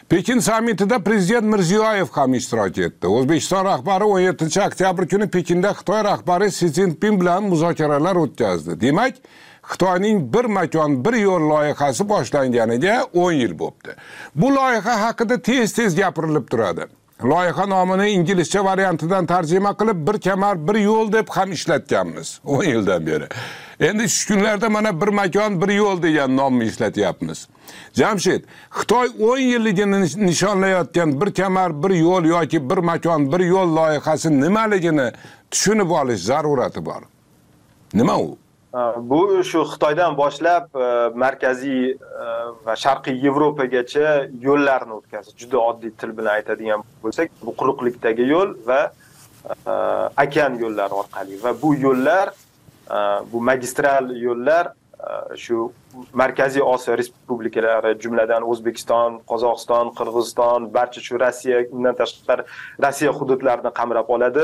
Pekin sammitida prezident Mirziyoyev ham ishtirok etdi. O'zbekiston rahbari 17-oktyabr kuni Pekinda Xitoy rahbari Si Szinpin bilan muzokaralar o'tkazdi. Demak, Xitoyning bir makon, bir yo'l loyihasi boshlanganiga 10 yil bo'ldi. Bu loyiha haqida tez-tez gapirilib turadi. Loyiha nomini inglizcha variantidan tarjima qilib bir kamar, bir yo'l deb ham ishlatganmiz 10 yildan beri. Endi shu kunlarda mana bir makon, bir yo'l degan nomni ishlatyapmiz. Jamshid, Xitoy 10 yilligini nishonlayotgan bir kamar, bir yo'l yoki bir makon, bir yo'l loyihasi nimaligini tushunib olish zarurati bor. Nima u? Bu shu Xitoydan boshlab markaziy va sharqiy Yevropagacha yo'llarni o'tkazish. Juda oddiy til bilan aytadigan bo'lsak, bu quruqlikdagi yo'l va okean yo'llari orqali va bu yo'llar, bu magistral yo'llar shu Markaziy Osiyo respublikalari, jumladan O'zbekiston, Qozog'iston, Qirg'iziston, barcha shu Rossiya, undan tashqari Rossiya hududlarini qamrab oladi.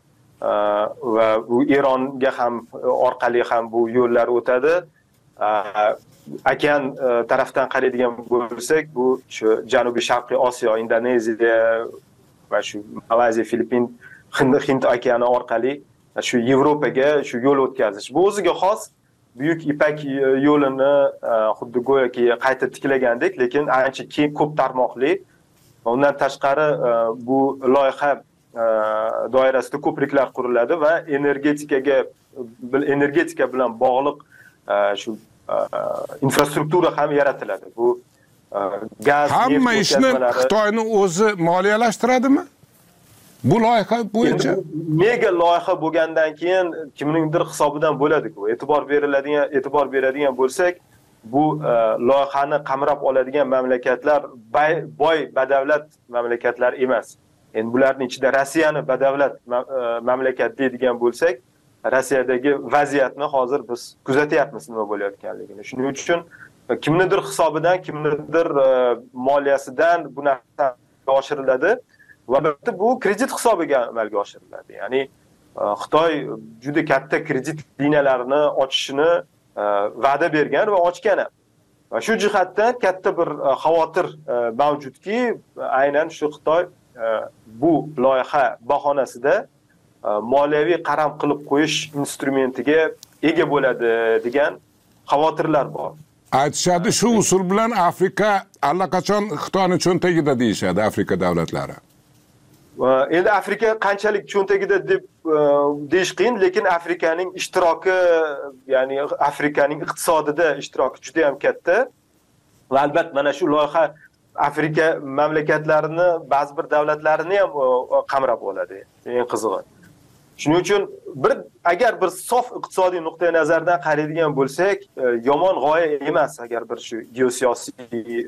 Va bu Eronga ham orqali ham bu yo'llar o'tadi. Okean tarafdan qaraydigan bo'lsak, bu shu Janubiy Sharqiy Osiyo, Indoneziya va shu Malayziya, Filippin, Hind okeani orqali shu Yevropaga shu yo'l o'tkazish. Bu o'ziga xos Buyuk Ipak yo'lini xuddi go'yoki qayta tiklagandek, lekin ancha keng, ko'p tarmoqli. Undan tashqari bu loyiha doirasida ko'priklar quriladi va energetika bilan bog'liq shu infrastruktura ham yaratiladi. Bu gaz, hamma ishni Xitoyning o'zi moliyalashtiradimi? Bu loyiha bo'yicha mega loyiha bo'lgandan keyin kimningdir hisobidan bo'ladi-ku. E'tibor beradigan bo'lsak, bu loyihani qamrab oladigan mamlakatlar boy badavlat mamlakatlar emas. Endi bularning ichida Rossiyani badavlat mamlakat deydigan bo'lsak, Rossiyadagi vaziyatni hozir biz kuzatyapmiz nima bo'layotganligini. Shuning uchun kimnidir hisobidan, kimnidir moliyasidan bu narsa oshiriladi va albatta bu kredit hisobiga amalga oshiriladi. Ya'ni Xitoy juda katta kredit liniyalarini ochishini va'da bergan va ochgan. Va shu jihatdan katta bir xavotir mavjudki, aynan shu Xitoy bu loyiha bahonasida moliyaviy qaram qilib qo'yish instrumentiga ega bo'ladi degan xavotirlar bor. Aytishadi, shu usul bilan Afrika allaqachon Xitoyning cho'ntagida deyishadi, Afrika davlatlari. Endi Afrika qanchalik cho'ntagida deb deyish qiyin, lekin Afrikaning ishtiroki, ya'ni Afrikaning iqtisodida ishtiroki juda ham katta. Va albatta mana shu loyiha Afrika mamlakatlarini, ba'zi bir davlatlarini ham qamrab oladi. Eng qizig'i. Shuning uchun agar bir sof iqtisodiy nuqtai nazardan qaraydigan bo'lsak, yomon g'oya emas agar bir shu geosiyosiy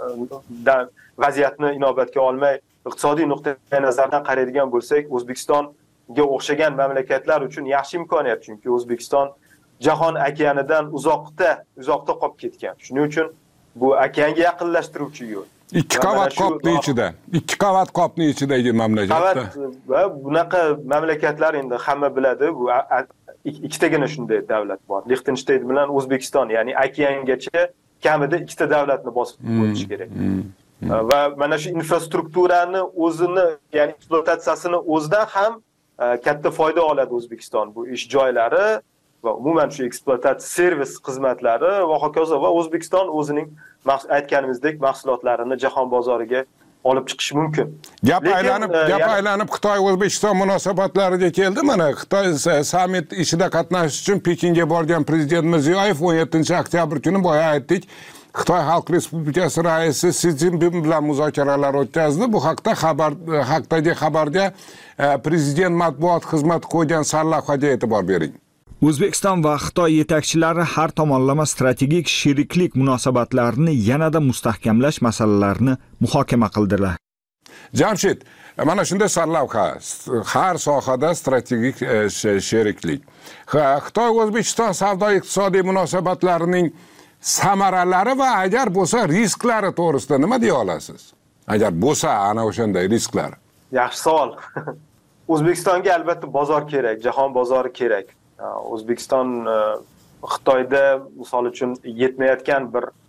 vaziyatni inobatga olmay iqtisodiy nuqtai nazardan qaraydigan bo'lsak, O'zbekistonga o'xshagan mamlakatlar uchun yaxshi imkoniyat, chunki O'zbekiston jahon okeanidan uzoqda qolib ketgan. Shuning uchun bu okeanga yaqinlashtiruvchi yo'l. 2 qavat qopning ichida, 2 qavat qopning ichidagi mamlakatda. Va bunaqa mamlakatlar endi hamma biladi, bu ikkitagina shunday davlat bor. Liechtenstein bilan O'zbekiston, ya'ni okeangacha kamida 2 ta davlatni bosib o'tish kerak. Va mana shu infrastrukturani o'zini, ya'ni ekspluatatsiyasini o'zidan ham katta foyda oladi O'zbekiston. Bu ish joylari va umuman shu ekspluatatsiya servis xizmatlari va hokazo, va O'zbekiston o'zining aytganimizdek mahsulotlarini jahon bozoriga olib chiqish mumkin. Gap aylanib Xitoy O'zbekiston munosabatlariga keldi. Mana Xitoy sammit ishida qatnashish uchun Pekinga borgan prezident Mirziyoyev 17-oktyabr kuni boya aytdik, Xitoy Xalq Respublikasi raisi Si Szinpin bilan muzokaralar o'tkazdi. Bu haqdagi xabarga prezident matbuot xizmati qo'ygan sarlavhaga e'tibor bering. O'zbekiston va Xitoy yetakchilari har tomonlama strategik sheriklik munosabatlarini yanada mustahkamlash masalalarini muhokama qildilar. Jamshid, mana shunday sarlavha, har sohada strategik sheriklik. Xitoy O'zbekiston savdo-iqtisodiy munosabatlarining samaralari va agar bo'lsa risklari to'g'risida nima deya olasiz? Agar bo'lsa ana o'shanday risklar. Yaxshi savol. O'zbekistonga albatta bozor kerak, jahon bozori kerak. O'zbekiston Xitoyda misol uchun yetmayotgan bir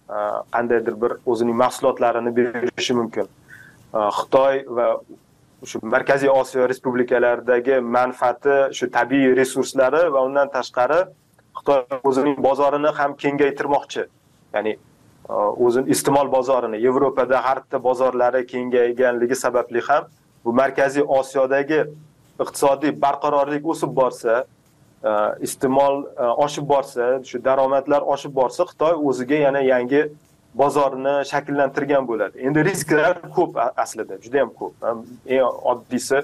qandaydir bir o'zining mahsulotlarini berishi mumkin. Xitoy va shu Markaziy Osiyo respublikalaridagi manfaati shu tabiiy resurslari va undan tashqari Xitoy o'zining bozorini ham kengaytirmoqchi. Ya'ni o'zining iste'mol bozorini Yevropada g'arbda bozorlari kengayganligi sababli ham bu Markaziy Osiyodagi iqtisodiy barqarorlik o'sib borsa, iste'mol oshib borsa, shu daromadlar oshib borsa, Xitoy o'ziga yana yangi bozorini shakllantirgan bo'ladi. Endi risklar ko'p aslida, juda ham ko'p. Eng oddiysi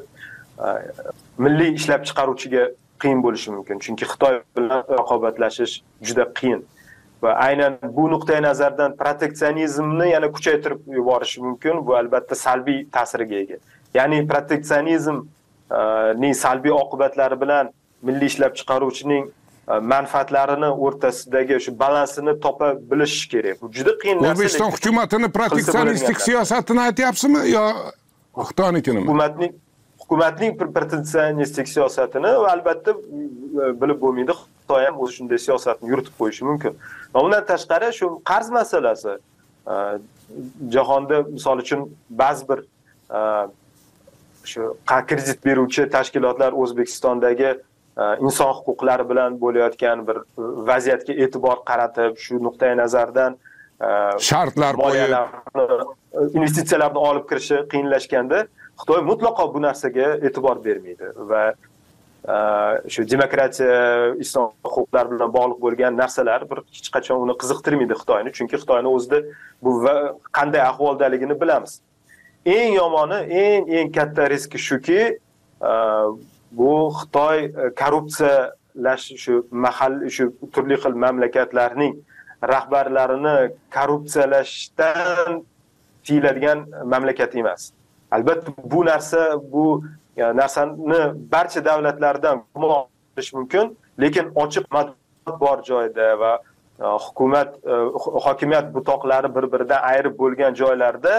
milliy ishlab chiqaruvchiga qiyin bo'lishi mumkin, chunki Xitoy bilan raqobatlashish juda qiyin. Va aynan bu nuqtai nazardan proteksionizmni yana kuchaytirib yuborishi mumkin. Bu albatta salbiy ta'sirga ega. Ya'ni proteksionizmning salbiy oqibatlari bilan milliy ishlab chiqaruvchining manfaatlarini o'rtasidagi shu balansini topa bilish kerak. Bu juda qiyin narsa. O'zbekiston hukumatining proteksionistik siyosatini aytyapsizmi yo Xitoynikimi? Hukumatning proteksionistik siyosatini va albatta bilib bo'lmaydi, Xitoy ham o'zi shunday siyosatni yuritib qo'yishi mumkin. Va undan tashqari shu qarz masalasi jahonda misol uchun ba'zi bir shu kredit beruvchi tashkilotlar O'zbekistondagi inson huquqlari bilan bo'layotgan bir vaziyatga e'tibor qaratib, shu nuqtai nazardan shartlar qo'yib, investitsiyalarni olib kirishi qiyinlashganda, Xitoy mutlaqo bu narsaga e'tibor bermaydi va shu demokratiya, inson huquqlari bilan bog'liq bo'lgan narsalar hech qachon uni qiziqtirmaydi Xitoyni, chunki Xitoyni o'zida bu qanday ahvoldaligini bilamiz. Eng yomoni, eng katta riski shuki, bu Xitoy korrupsiyalash shu turli xil mamlakatlarning rahbarlarini korrupsiyalashdan tiyiladigan mamlakat emas. Albatta bu narsani barcha davlatlardan gumon qilish mumkin, lekin ochiq matbuot bor joyda va hokimiyat butoqlari bir-biridan ayirib bo'lgan joylarda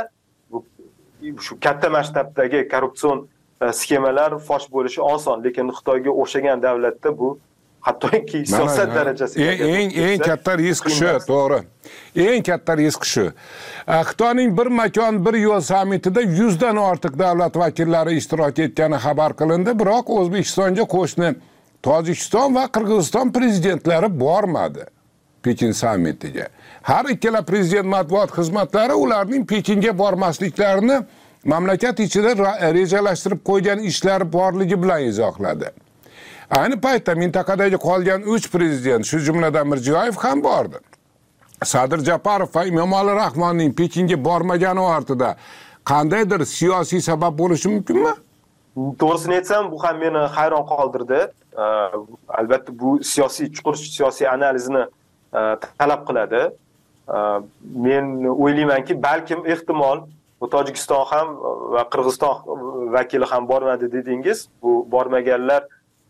shu katta masshtabdagi korrupsion sxemalar fosh bo'lishi oson, lekin Xitoyga o'xshagan davlatda bu hattoki siyosat darajasiga eng katta risk shu, to'g'ri. Eng katta risk shu. Xitoyning bir makon bir yo'l sammitida 100 dan ortiq davlat vakillari ishtirok etgani xabar qilindi, biroq O'zbekistonga qo'shni Tojikiston va Qirg'iziston prezidentlari bormadi Pekin sammitiga. Har ikkala prezident matbuot xizmatlari ularning Pekinga bormasliklarini mamlakat ichida rejalashtirib qo'ygan ishlar borligi bilan izohladi. Ayni paytda mintaqadagi qolgan 3 prezident, shu jumladan Mirziyoyev ham bordi. Sadir Japarov va Emomali Rahmonning Pekinga bormagani ortida qandaydir siyosiy sabab bo'lishi mumkinmi? To'g'risini aytsam, bu ham meni hayron qoldirdi. Albatta bu chuqur siyosiy analizni talab qiladi. Men o'ylaymanki, balkim ehtimol Tojikiston ham va Qirg'iziston vakili ham bormadi dedingiz. Bu bormaganlar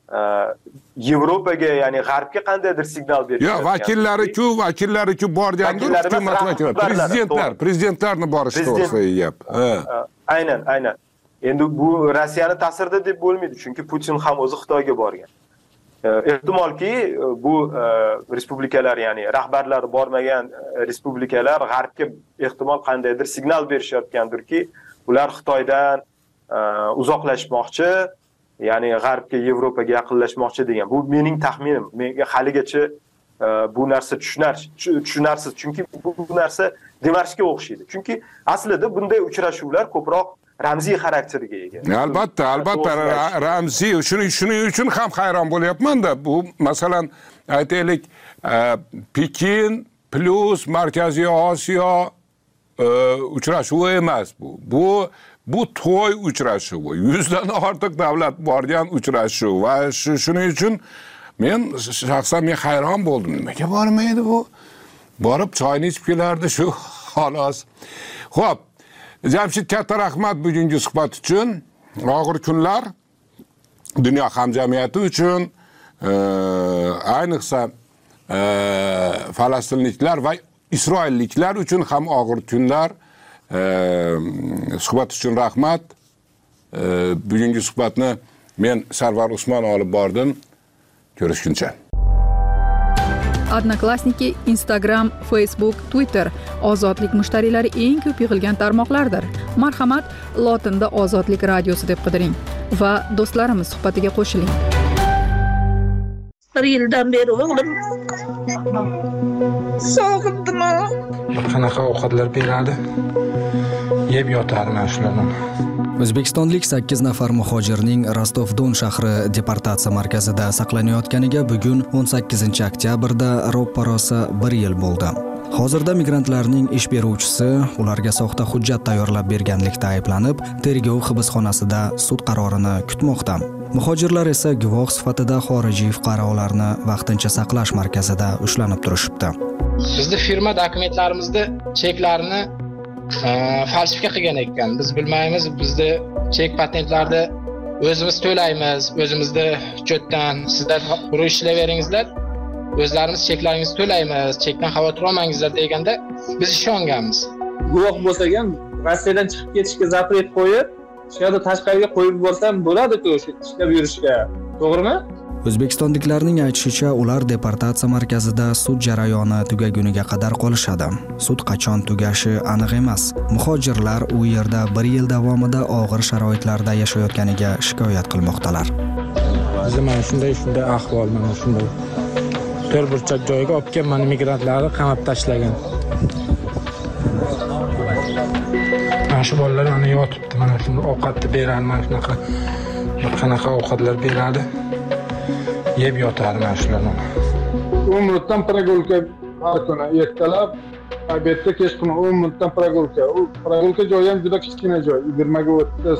Yevropaga, ya'ni g'arbga qandaydir signal berishadi. Yo'q, vakillari-ku borgandir, hukumat vakillari. Prezidentlarni borishi to'g'risida gap. Aynan. Endi bu Rossiyani ta'sirida deb bo'lmaydi, chunki Putin ham o'zi Xitoyga borgan. Ehtimolki bu respublikalar, ya'ni rahbarlari bormagan respublikalar g'arbga ehtimol qandaydir signal berishayotgandirki, ular Xitoydan uzoqlashmoqchi, ya'ni g'arbga, Yevropaga yaqinlashmoqchi degan. Bu mening taxminim. Menga haligacha bu narsa tushunarsiz, chunki bu narsa demarshga o'xshaydi. Chunki aslida bunday uchrashuvlar ko'proq ramziy xarakterga ega. Albatta ramziy. Shuning uchun ham hayron bo'lyapman-da. Bu masalan aytaylik Pekin plus Markaziy Osiyo uchrashuvi emas bu. Bu to'y uchrashuvi, 100 dan ortiq davlat borgan uchrashuv va shuning uchun men shaxsan hayron bo'ldim. Nimaga bormaydi bu? Borib choyni ichib kelardi shu, xolos. Xo'p, Jamshid, katta rahmat bugungi suhbat uchun. Og'ir kunlar dunyo hamjamiyati uchun, ayniqsa falastinliklar va isroilliklar uchun ham og'ir kunlar. Suhbat uchun rahmat. Bugungi suhbatni men Sarvar Usmon olib bordim. Ko'rishguncha. Odnoklassniki, Instagram, Facebook, Twitter ozodlik mushtariylari eng ko'p yig'ilgan tarmoqlardir. Marhamat, lotinda Ozodlik radiosi deb qidiring va do'stlarimiz suhbatiga qo'shiling. 1 yildan beri o'g'lim sog'indim. Qanaqa ovqatlar beradi? Yeb yotardi mana shulardan. O'zbekistonlik 8 nafar muhojirning Rostov-Don shahri deportatsiya markazida saqlanayotganiga bugun 18 oktyabrda ro'pparosa 1 yil bo'ldi. Hozirda migrantlarning ish beruvchisi ularga soxta hujjat tayyorlab berganlikda ayblanib, tergov hibsxonasida sud qarorini kutmoqda. Muhojirlar esa guvoh sifatida xorijiy fuqarolarni vaqtincha saqlash markazida ushlanib turishibdi. Bizning firma dokumentlarimizda cheklarni falsifika qilgan ekan. Biz bilmaymiz, bizda chek patentlarni o'zimiz to'laymiz, o'zimizda hujjatdan sizlar buni ishlayveringizlar. O'zlarimiz cheklaringizni to'laymiz, chekdan xavotir olmangizlar deganda biz ishonganmiz. Guvoh bo'lsak ham Rossiyadan chiqib ketishga zapret qo'yib, shu yerda tashqariga qo'yib yuborsam bo'ladi-ku o'sha ishlab yurishga. To'g'rimi? O'zbekistonliklarning aytishicha, ular deportatsiya markazida sud jarayoni tugaguniga qadar qolishadi. Sud qachon tugashi aniq emas. Muhojirlar u yerda 1 yil davomida og'ir sharoitlarda yashayotganiga shikoyat qilmoqdalar. Bizda mana shunday ahvol, mana shunday. To'rburchak joyga olib kelib, mana migrantlarni qamab tashlagan. Mana shu bolalar ana yotibdi, mana shunday ovqatni beradi, mana shunaqa qanaqa ovqatlar beradi. Yeb yotardi mana shulardan. Umrdan прогулка har kuni ertalab, obedda kechqurun 10 minutdan прогулка. U прогулка joyi ham juda kichkina joy, 20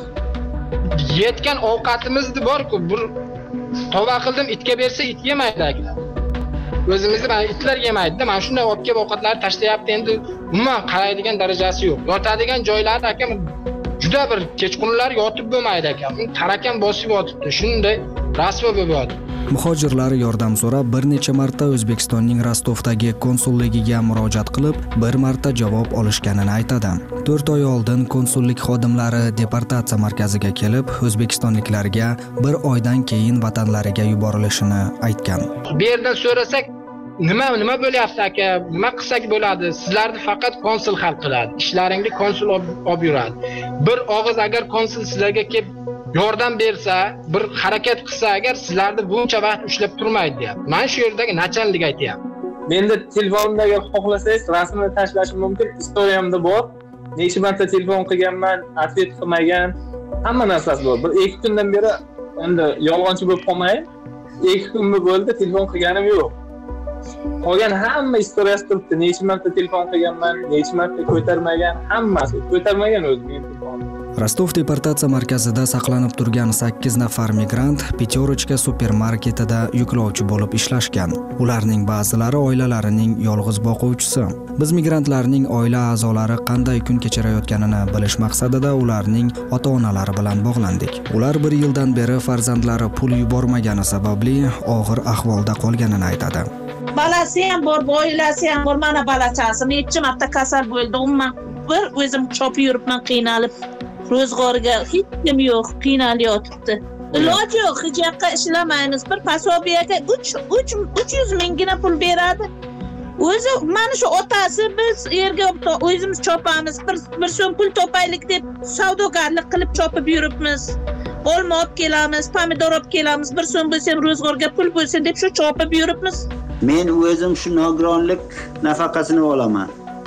Yetgan ovqatimiz bor-ku, bir tova qildim, itga bersa it yemaydi akalar. O'zimizni mana itlar yemaydi. Mana shunday olib kelib ovqatlarni tashlayapti, endi umuman qaraydigan darajasi yo'q. Yotadigan joylari akam juda bir kechqurunlar yotib bo'lmaydi ekan. Tarakan bosib yotibdi. Shunday rasvo bo'lib yotibdi. Muhojirlar yordam so'rab bir necha marta O'zbekistonning Rostovdagi konsulligiga murojaat qilib, bir marta javob olishganini aytadi. 4 oy oldin konsullik xodimlari deportatsiya markaziga kelib, o'zbekistonliklarga 1 oydan keyin vatanlariga yuborilishini aytgan. Bu yerdan so'rasak, nima bo'lyapti aka? Nima qilsak bo'ladi? Sizlarni faqat konsul hal qiladi. Ishlaringni konsul olib yuradi. Bir og'iz agar konsul sizlarga kelib yordam bersa, bir harakat qilsa agar sizlarni buncha vaqt ushlab turmaydi deyapti. Men shu yerdagi nachalnik aytayapman. Menda telefonimda agar xohlasangiz rasmini tashlashim mumkin. Istoriyamda bor. Necha marta telefon qilganman, atvet qilmagan, hamma narsasi bor. Bir 2 kundan beri endi yolg'onchi bo'lib qolmayin. 2 kun bo'ldi telefon qilganim yo'q. Qolgan hamma istoriyasi turibdi. Necha marta telefon qilganman, necha marta ko'tarmagan, hammasi ko'tarmagan o'zim telefonni. Rostov deportatsiya markazida saqlanib turgan 8 nafar migrant Peterochka supermarketida yuklovchi bo'lib ishlashgan. Ularning ba'zilari oilalarining yolg'iz boquvchisi. Biz migrantlarning oila a'zolari qanday kun kechirayotganini bilish maqsadida ularning ota-onalari bilan bog'landik. Ular 1 yildan beri farzandlari pul yubormagani sababli og'ir ahvolda qolganini aytadi. Balasi ham bor, oilasi ham bor, mana balachasi necha marta kasal bo'ldi. Umuman bir o'zim chopib yuribman, qiynalib. Ro'zg'orga hech kim yo'q, qiynalyapti. Iloji yo'q, hech yoqqa ishlamaymiz. Bir pasobiyaga 300 mingina pul beradi. O'zi mana shu otasi biz yerga o'zimiz chopamiz, bir so'm pul topaylik deb savdogarlik qilib chopib yuribmiz. Olma olib kelamiz, pomidor olib kelamiz, bir so'm bo'lsa ro'zg'orga pul bo'lsin deb shu chopib yuribmiz. Men o'zim shu nogironlik nafaqasini olaman.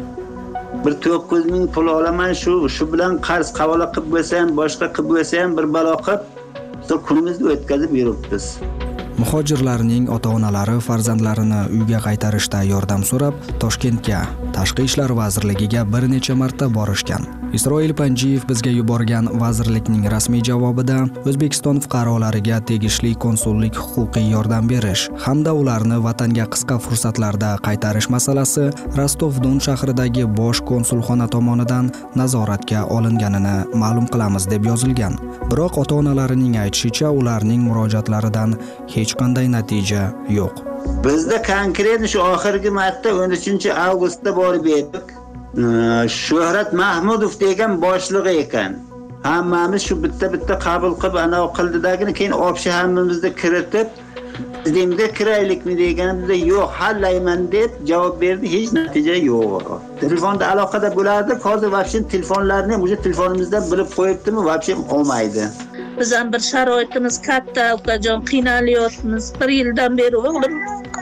Bir 9 ming pul olaman, shu bilan qarz havola qilib bo'lsa ham, boshqa qilib bo'lsa ham bir balo qilib, kunimizni o'tkazib yuribmiz. Muhojirlarning ota-onalari farzandlarini uyga qaytarishda yordam so'rab Toshkentga, Tashqi ishlar vazirligiga bir necha marta borishgan. Isroil Panjiyev bizga yuborgan vazirlikning rasmiy javobida O'zbekiston fuqarolariga tegishli konsullik huquqiy yordam berish hamda ularni vatanga qisqa fursatlarda qaytarish masalasi Rostov-Don shahridagi bosh konsulxona tomonidan nazoratga olinganini ma'lum qilamiz deb yozilgan. Biroq ota-onalarining aytishicha, ularning murojaatlaridan hech qanday natija yo'q. Bizda konkret shu oxirgi marta 13-avgustda borib edik. Shuhrat Mahmudov degan boshlig'i ekan. hammamiz shu bitta qabul qilib anavi qildidagini keyin olib hammamizni kiritib bizga kiraylikmi deganimizda yo'q hallayman deb javob berdi, hech natija yo'q. Telefonda aloqada bo'lardi, hozir vobshe telefonlarni o'sha telefonimizdan bilib qo'yibdimi, vobshe olmaydi. Biz ham bir sharoitimiz katta, ukajon qiynalyapmiz. 1 yildan beri o'g'lim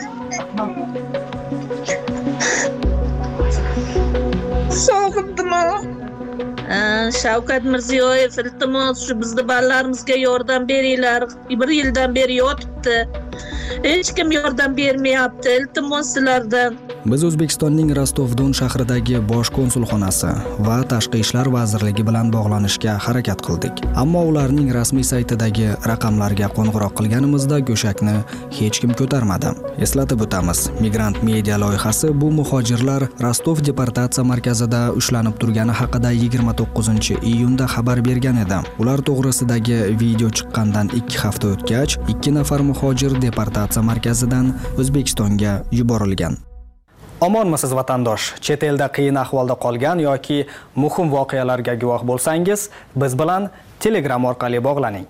sog'indim. Shavkat Mirziyoyev iltimos shu bizni balalarimizga yordam beringlar. 1 yildan beri yotibdi. Hech kim yordam bermayapti. Iltimos sizlardan. Biz O'zbekistonning Rostov-Don shahridagi bosh konsulxonasi va Tashqi ishlar vazirligi bilan bog'lanishga harakat qildik. Ammo ularning rasmiy saytidagi raqamlarga qo'ng'iroq qilganimizda go'shakni hech kim ko'tarmadi. Eslatib o'tamiz, Migrant Media loyihasi bu muhojirlar Rostov deportatsiya markazida ushlanib turgani haqida 29-iyunda xabar bergan edi. Ular to'g'risidagi video chiqqandan 2 hafta o'tgach, 2 nafar muhojir deportatsiya markazidan O'zbekistonga yuborilgan. Omonmisiz vatandosh? Chet elda qiyin ahvolda qolgan yoki muhim voqealarga guvoh bo'lsangiz, biz bilan Telegram orqali bog'laning.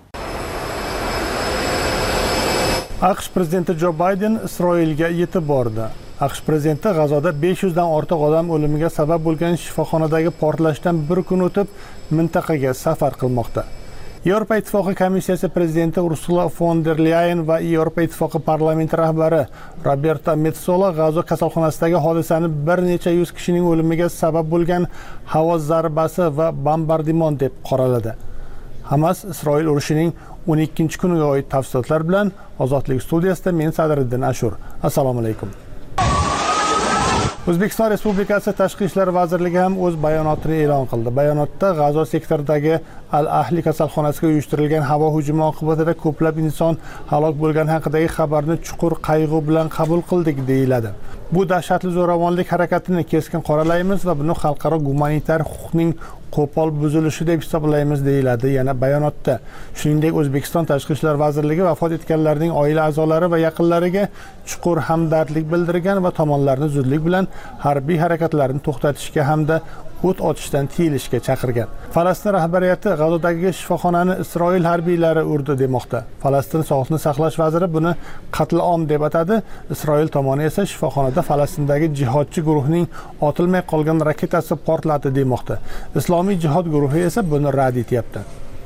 AQSh prezidenti Jo Bayden Isroilga yetib bordi. AQSh prezidenti G'azoda 500 dan ortiq odam o'limiga sabab bo'lgan shifoxonadagi portlashdan 1 kun o'tib mintaqaga safar qilmoqda. Yevropa Ittifoqi komissiyasi prezidenti Ursula von der Leyen va Yevropa Ittifoqi parlamenti rahbari Roberto Metsola G'azo kasalxonasidagi hodisani bir necha yuz kishining o'limiga sabab bo'lgan havo zarbasi va bombardimon deb qoraladi. Hamas Isroil urushining 12-kuniga oid tafsilotlar bilan Ozodlik studiyasida men Sadriddin Ashur. Assalomu alaykum. O'zbekiston Respublikasi Tashqi ishlar vazirligi ham o'z bayonotini e'lon qildi. Bayonotda G'azo sektoridagi Al-Ahli kasalxonasiga uyushtirilgan havo hujumi oqibatida ko'plab inson halok bo'lgani haqidagi xabarni chuqur qayg'u bilan qabul qildik deyiladi. Bu dahshatli zo'ravonlik harakatini keskin qoralaymiz va buni xalqaro gumanitar huquqning qo'pol buzilishi deb hisoblaymiz deyiladi yana bayonotda. Shuningdek, O'zbekiston Tashqi ishlar vazirligi vafot etganlarning oila a'zolari va yaqinlariga chuqur hamdardlik bildirgan va tomonlarni zudlik bilan harbiy harakatlarni to'xtatishga hamda o't ochishdan tiyilishga chaqirgan. Falastin rahbariyati G'azodagi shifoxonani Isroil harbiylari urdi demoqda. Falastin sog'liqni saqlash vaziri buni qatlom deb atadi. Isroil tomoni esa shifoxonada Falastindagi jihodchi guruhning otilmay qolgan raketasi portladi demoqda. Islomiy jihod guruhi esa buni rad etyapti.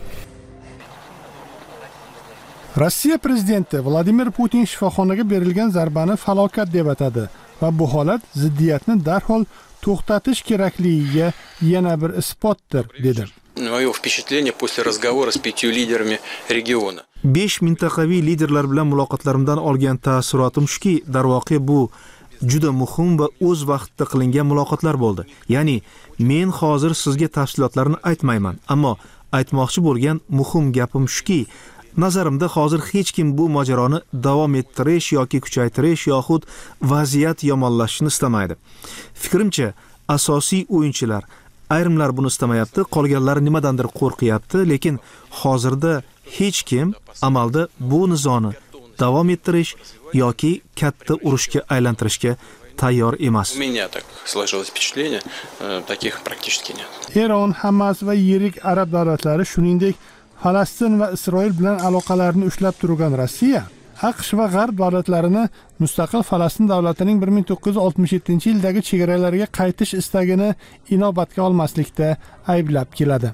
Rossiya prezidenti Vladimir Putin shifoxonaga berilgan zarbani falokat deb atadi va bu holat ziddiyatni darhol to'xtatish kerakligiga yana bir isbotdir dedi. Мое впечатление после разговора с 5 лидерами региона. 5 mintaqaviy liderlar bilan muloqotlarimdan olgan taassurotim shuki, darvoqe bu juda muhim va o'z vaqtida qilingan muloqotlar bo'ldi. Ya'ni men hozir sizga tafsilotlarni aytmayman, ammo aytmoqchi bo'lgan muhim gapim shuki, nazarimda hozir hech kim bu mojaroni davom ettirish yoki kuchaytirish yoxud vaziyat yomonlashishni istamaydi. Fikrimcha, asosiy o'yinchilar ayrimlar buni istamayapti, qolganlar nimadandir qo'rqyapti, lekin hozirda hech kim amalda bu nizoni davom ettirish yoki katta urushga aylantirishga tayyor emas. У меня так сложилось впечатление, таких практически нет. Eron, Hamas va yirik arab davlatlari shuningdek Falastin va Isroil bilan aloqalarini ushlab turgan Rossiya, AQSh va G'arb davlatlarini mustaqil Falastin davlatining 1967-yildagi chegaralariga qaytish istagini inobatga olmaslikda ayblab keladi.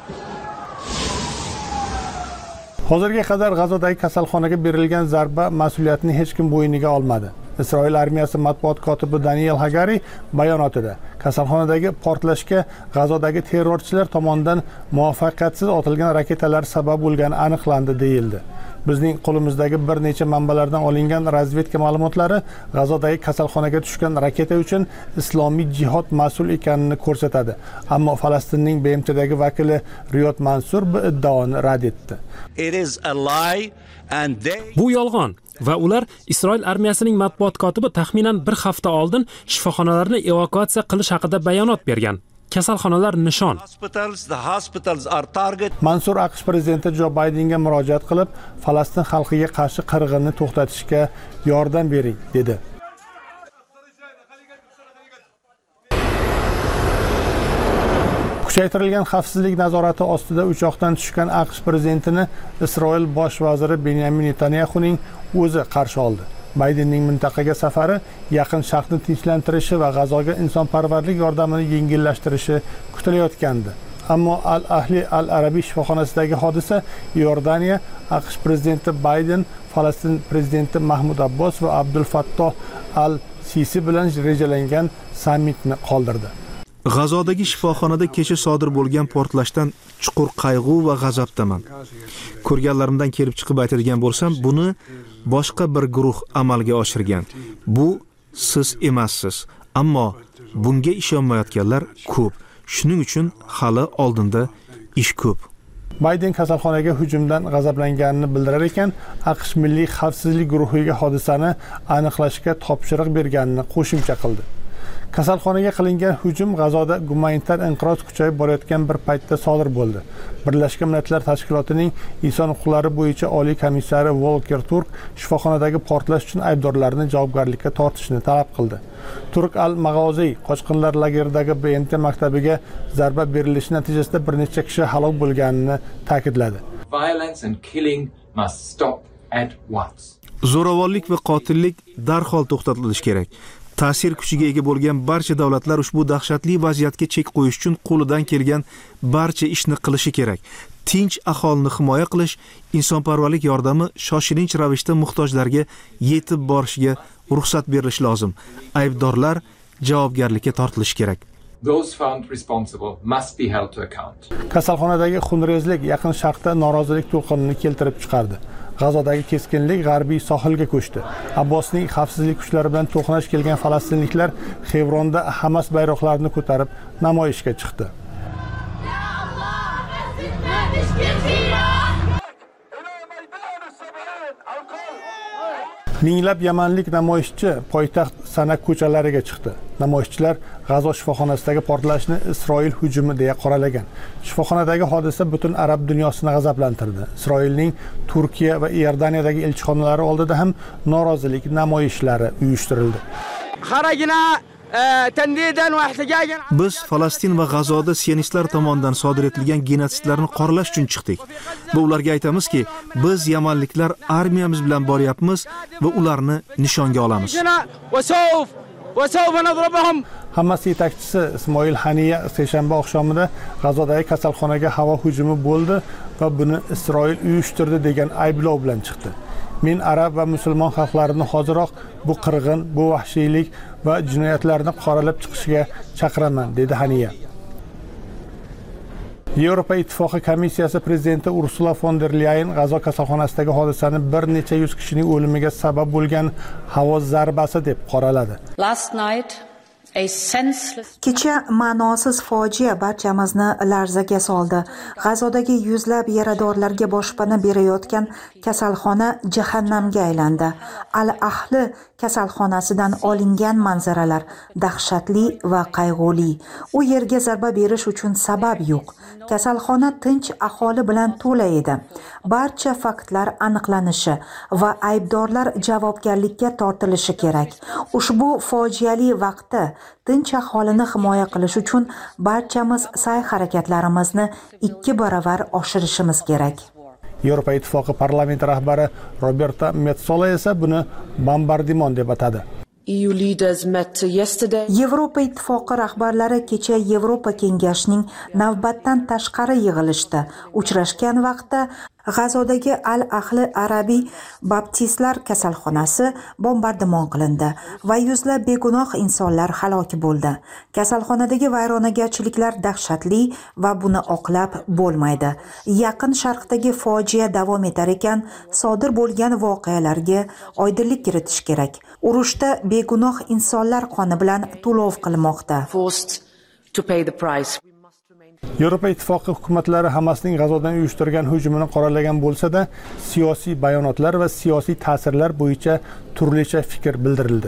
Hozirga qadar G'azodagi kasalxonaga berilgan zarba mas'uliyatini hech kim bo'yniga olmadi. Isroil armiyasi matbuot kotibi Daniel Hagari bayonotida kasalxonadagi portlashga G'azodagi terrorchilar tomonidan muvaffaqiyatsiz otilgan raketalar sabab bo'lgani aniqlandi deyildi. Bizning qo'limizdagi bir necha manbalardan olingan razvedka ma'lumotlari G'azodagi kasalxonaga tushgan raketa uchun islomiy jihod mas'ul ekanini ko'rsatadi. Ammo Falastinning BMTdagi vakili Riyod Mansur bu iddaoni rad etdi. Bu yolg'on va ular Isroil armiyasining matbuot kotibi taxminan 1 hafta oldin shifoxonalarni evakuatsiya qilish haqida bayonot bergan. Kasalxonalar nishon. Mansur AQSh prezidenti Jo Baydenga murojaat qilib, Falastin xalqiga qarshi qirg'inni to'xtatishga yordam bering dedi. Kuchaytirilgan xavfsizlik nazorati ostida uchoqdan tushgan AQSh prezidentini Isroil bosh vaziri Benyamin Netanyahuning o'zi qarshi oldi. Baydenning mintaqaga safari Yaqin Sharqni tinchlantirishi va G'azoga insonparvarlik yordamini yengillashtirishi kutilayotgandi. Ammo Al-Ahli Al-Arabiy shifoxonasidagi hodisa Iordaniya, AQSh prezidenti Bayden, Falastin prezidenti Mahmud Abbos va Abdul Fattoh al-Sisi bilan rejalangan sammitni qoldirdi. G'azodagi shifoxonada kecha sodir bo'lgan portlashdan chuqur qayg'u va g'azabdaman. Ko'rganlarimdan kelib chiqib aytadigan bo'lsam, buni boshqa bir guruh amalga oshirgan. Bu siz emassiz, ammo bunga ishonmayotganlar ko'p. Shuning uchun hali oldinda ish ko'p. Bayden kasalxonaga hujumdan g'azablanganini bildirar ekan, AQSh Milliy xavfsizlik guruhiga hodisani aniqlashga topshiriq berganini qo'shimcha qildi. Kasalxonaga qilingan hujum G'azoda gumanitar inqiroz kuchayib borayotgan bir paytda sodir bo'ldi. Birlashgan Millatlar Tashkilotining inson huquqlari bo'yicha oliy komissari Volker Turk shifoxonadagi portlash uchun aybdorlarni javobgarlikka tortishni talab qildi. Turk al-Mag'oziy qochqinlar lageridagi BNT maktabiga zarba berilishi natijasida bir necha kishi halok bo'lganini ta'kidladi. Zo'ravonlik va qotillik darhol to'xtatilishi kerak. Ta'sir kuchiga ega bo'lgan barcha davlatlar ushbu dahshatli vaziyatga chek qo'yish uchun qo'lidan kelgan barcha ishni qilishi kerak. Tinch aholini himoya qilish, insonparvarlik yordami shoshilinch ravishda muhtojlarga yetib borishiga ruxsat berilishi lozim. Aybdorlar javobgarlikka tortilishi kerak. Kasalxonadagi xunrezlik Yaqin Sharqda norozilik to'lqinini keltirib chiqardi. G'azodagi keskinlik g'arbiy sohilga ko'chdi. Abbosning xavfsizlik kuchlari bilan to'qnash kelgan falastinliklar Xevronda Hamas bayroqlarini ko'tarib namoyishga chiqdi. Minglab yamanlik namoyishchi poytaxt Sana ko'chalariga chiqdi. Namoyishchilar G'azo shifoxonasidagi portlashni Isroil hujumi deya qoralagan. Shifoxonadagi hodisa butun arab dunyosini g'azablantirdi. Isroilning Turkiya va Iordaniyadagi elchixonalari oldida ham norozilik namoyishlari uyushtirildi. Biz Falastin va G'azoda sionistlar tomonidan sodir etilgan genotsidlarni qoralash uchun chiqdik. Va ularga aytamizki, biz yamanliklar armiyamiz bilan boryapmiz va ularni nishonga olamiz. Hamas yetakchisi Ismoil Haniya seshanba oqshomida G'azodagi kasalxonaga havo hujumi bo'ldi va buni Isroil uyushtirdi degan ayblov bilan chiqdi. Men arab va musulmon xalqlarini hoziroq bu qirg'in, bu vahshiylik va jinoyatlarni qoralab chiqishga chaqiraman, dedi Haniya. Yevropa Ittifoqi komissiyasi prezidenti Ursula von der Leyen G'azo kasalxonasidagi hodisani bir necha yuz kishining o'limiga sabab bo'lgan havo zarbasi deb qoraladi. Kecha ma'nosiz fojia barchamizni larzaga soldi. G'azodagi yuzlab yaradorlarga boshpana berayotgan kasalxona jahannamga aylandi. Al-Ahli kasalxonasidan olingan manzaralar dahshatli va qayg'uli. U yerga zarba berish uchun sabab yo'q. Kasalxona tinch aholi bilan to'la edi. Barcha faktlar aniqlanishi va aybdorlar javobgarlikka tortilishi kerak. Ushbu fojiali vaqtda tinch aholini himoya qilish uchun barchamiz sa'y-harakatlarimizni 2 barobar oshirishimiz kerak. Yevropa Ittifoqi parlamenti rahbari Roberta Metsola esa buni bombardimon deb atadi. Yevropa Ittifoqi rahbarlari kecha Yevropa Kengashining navbatdan tashqari yig'ilishda uchrashgan vaqtda G'azodagi Al-Ahli Arabiy Baptistlar kasalxonasi bombardimon qilindi va yuzlab begunoh insonlar halok bo'ldi. Kasalxonadagi vayronagarchiliklar dahshatli va buni oqlab bo'lmaydi. Yaqin Sharqdagi fojia davom etar ekan, sodir bo'lgan voqealarga oydinlik kiritish kerak. Urushda begunoh insonlar qoni bilan to'lov qilmoqda. Yevropa Ittifoqi hukumatlari Hamasning G'azodan uyushtirgan hujumini qoralagan bo'lsa-da, siyosiy bayonotlar va siyosiy ta'sirlar bo'yicha turlicha fikr bildirildi.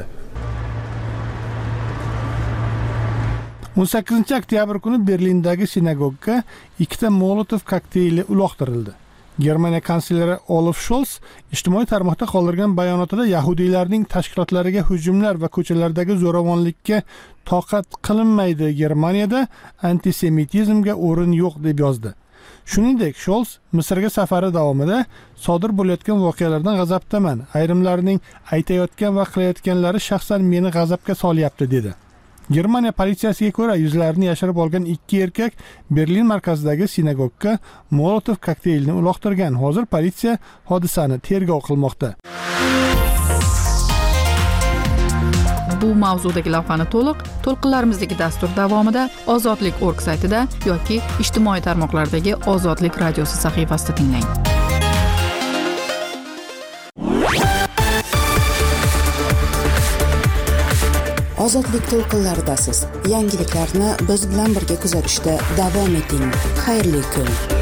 18 oktyabr kuni Berlindagi sinagogaga 2 ta Molotov kokteyli uloqtirildi. Germaniya kansleri Olaf Scholz ijtimoiy tarmoqda qoldirgan bayonotida yahudiylarning tashkilotlariga hujumlar va ko'chalardagi zo'ravonlikka toqat qilinmaydi, Germaniyada antisemitizmga o'rin yo'q deb yozdi. Shuningdek, Scholz Misrga safari davomida sodir bo'layotgan voqealardan g'azabdaman. Ayrimlarining aytayotgan va qilayotganlari shaxsan meni g'azabga solyapti dedi. Germaniya politsiyasiga ko'ra, yuzlarini yashirib olgan ikki erkak Berlin markazidagi sinagogga Molotov kokteylini uloqtirgan. Hozir politsiya hodisani tergov qilmoqda. Bu mavzudagi lavhani to'lqinlarimizdagi dastur davomida ozodlik.org saytida yoki ijtimoiy tarmoqlardagi Ozodlik radiosi sahifasida tinglang. Ozodlik to'lqinlaridasiz. Yangiliklarni biz bilan birga kuzatishda davom eting. Xayrli kun.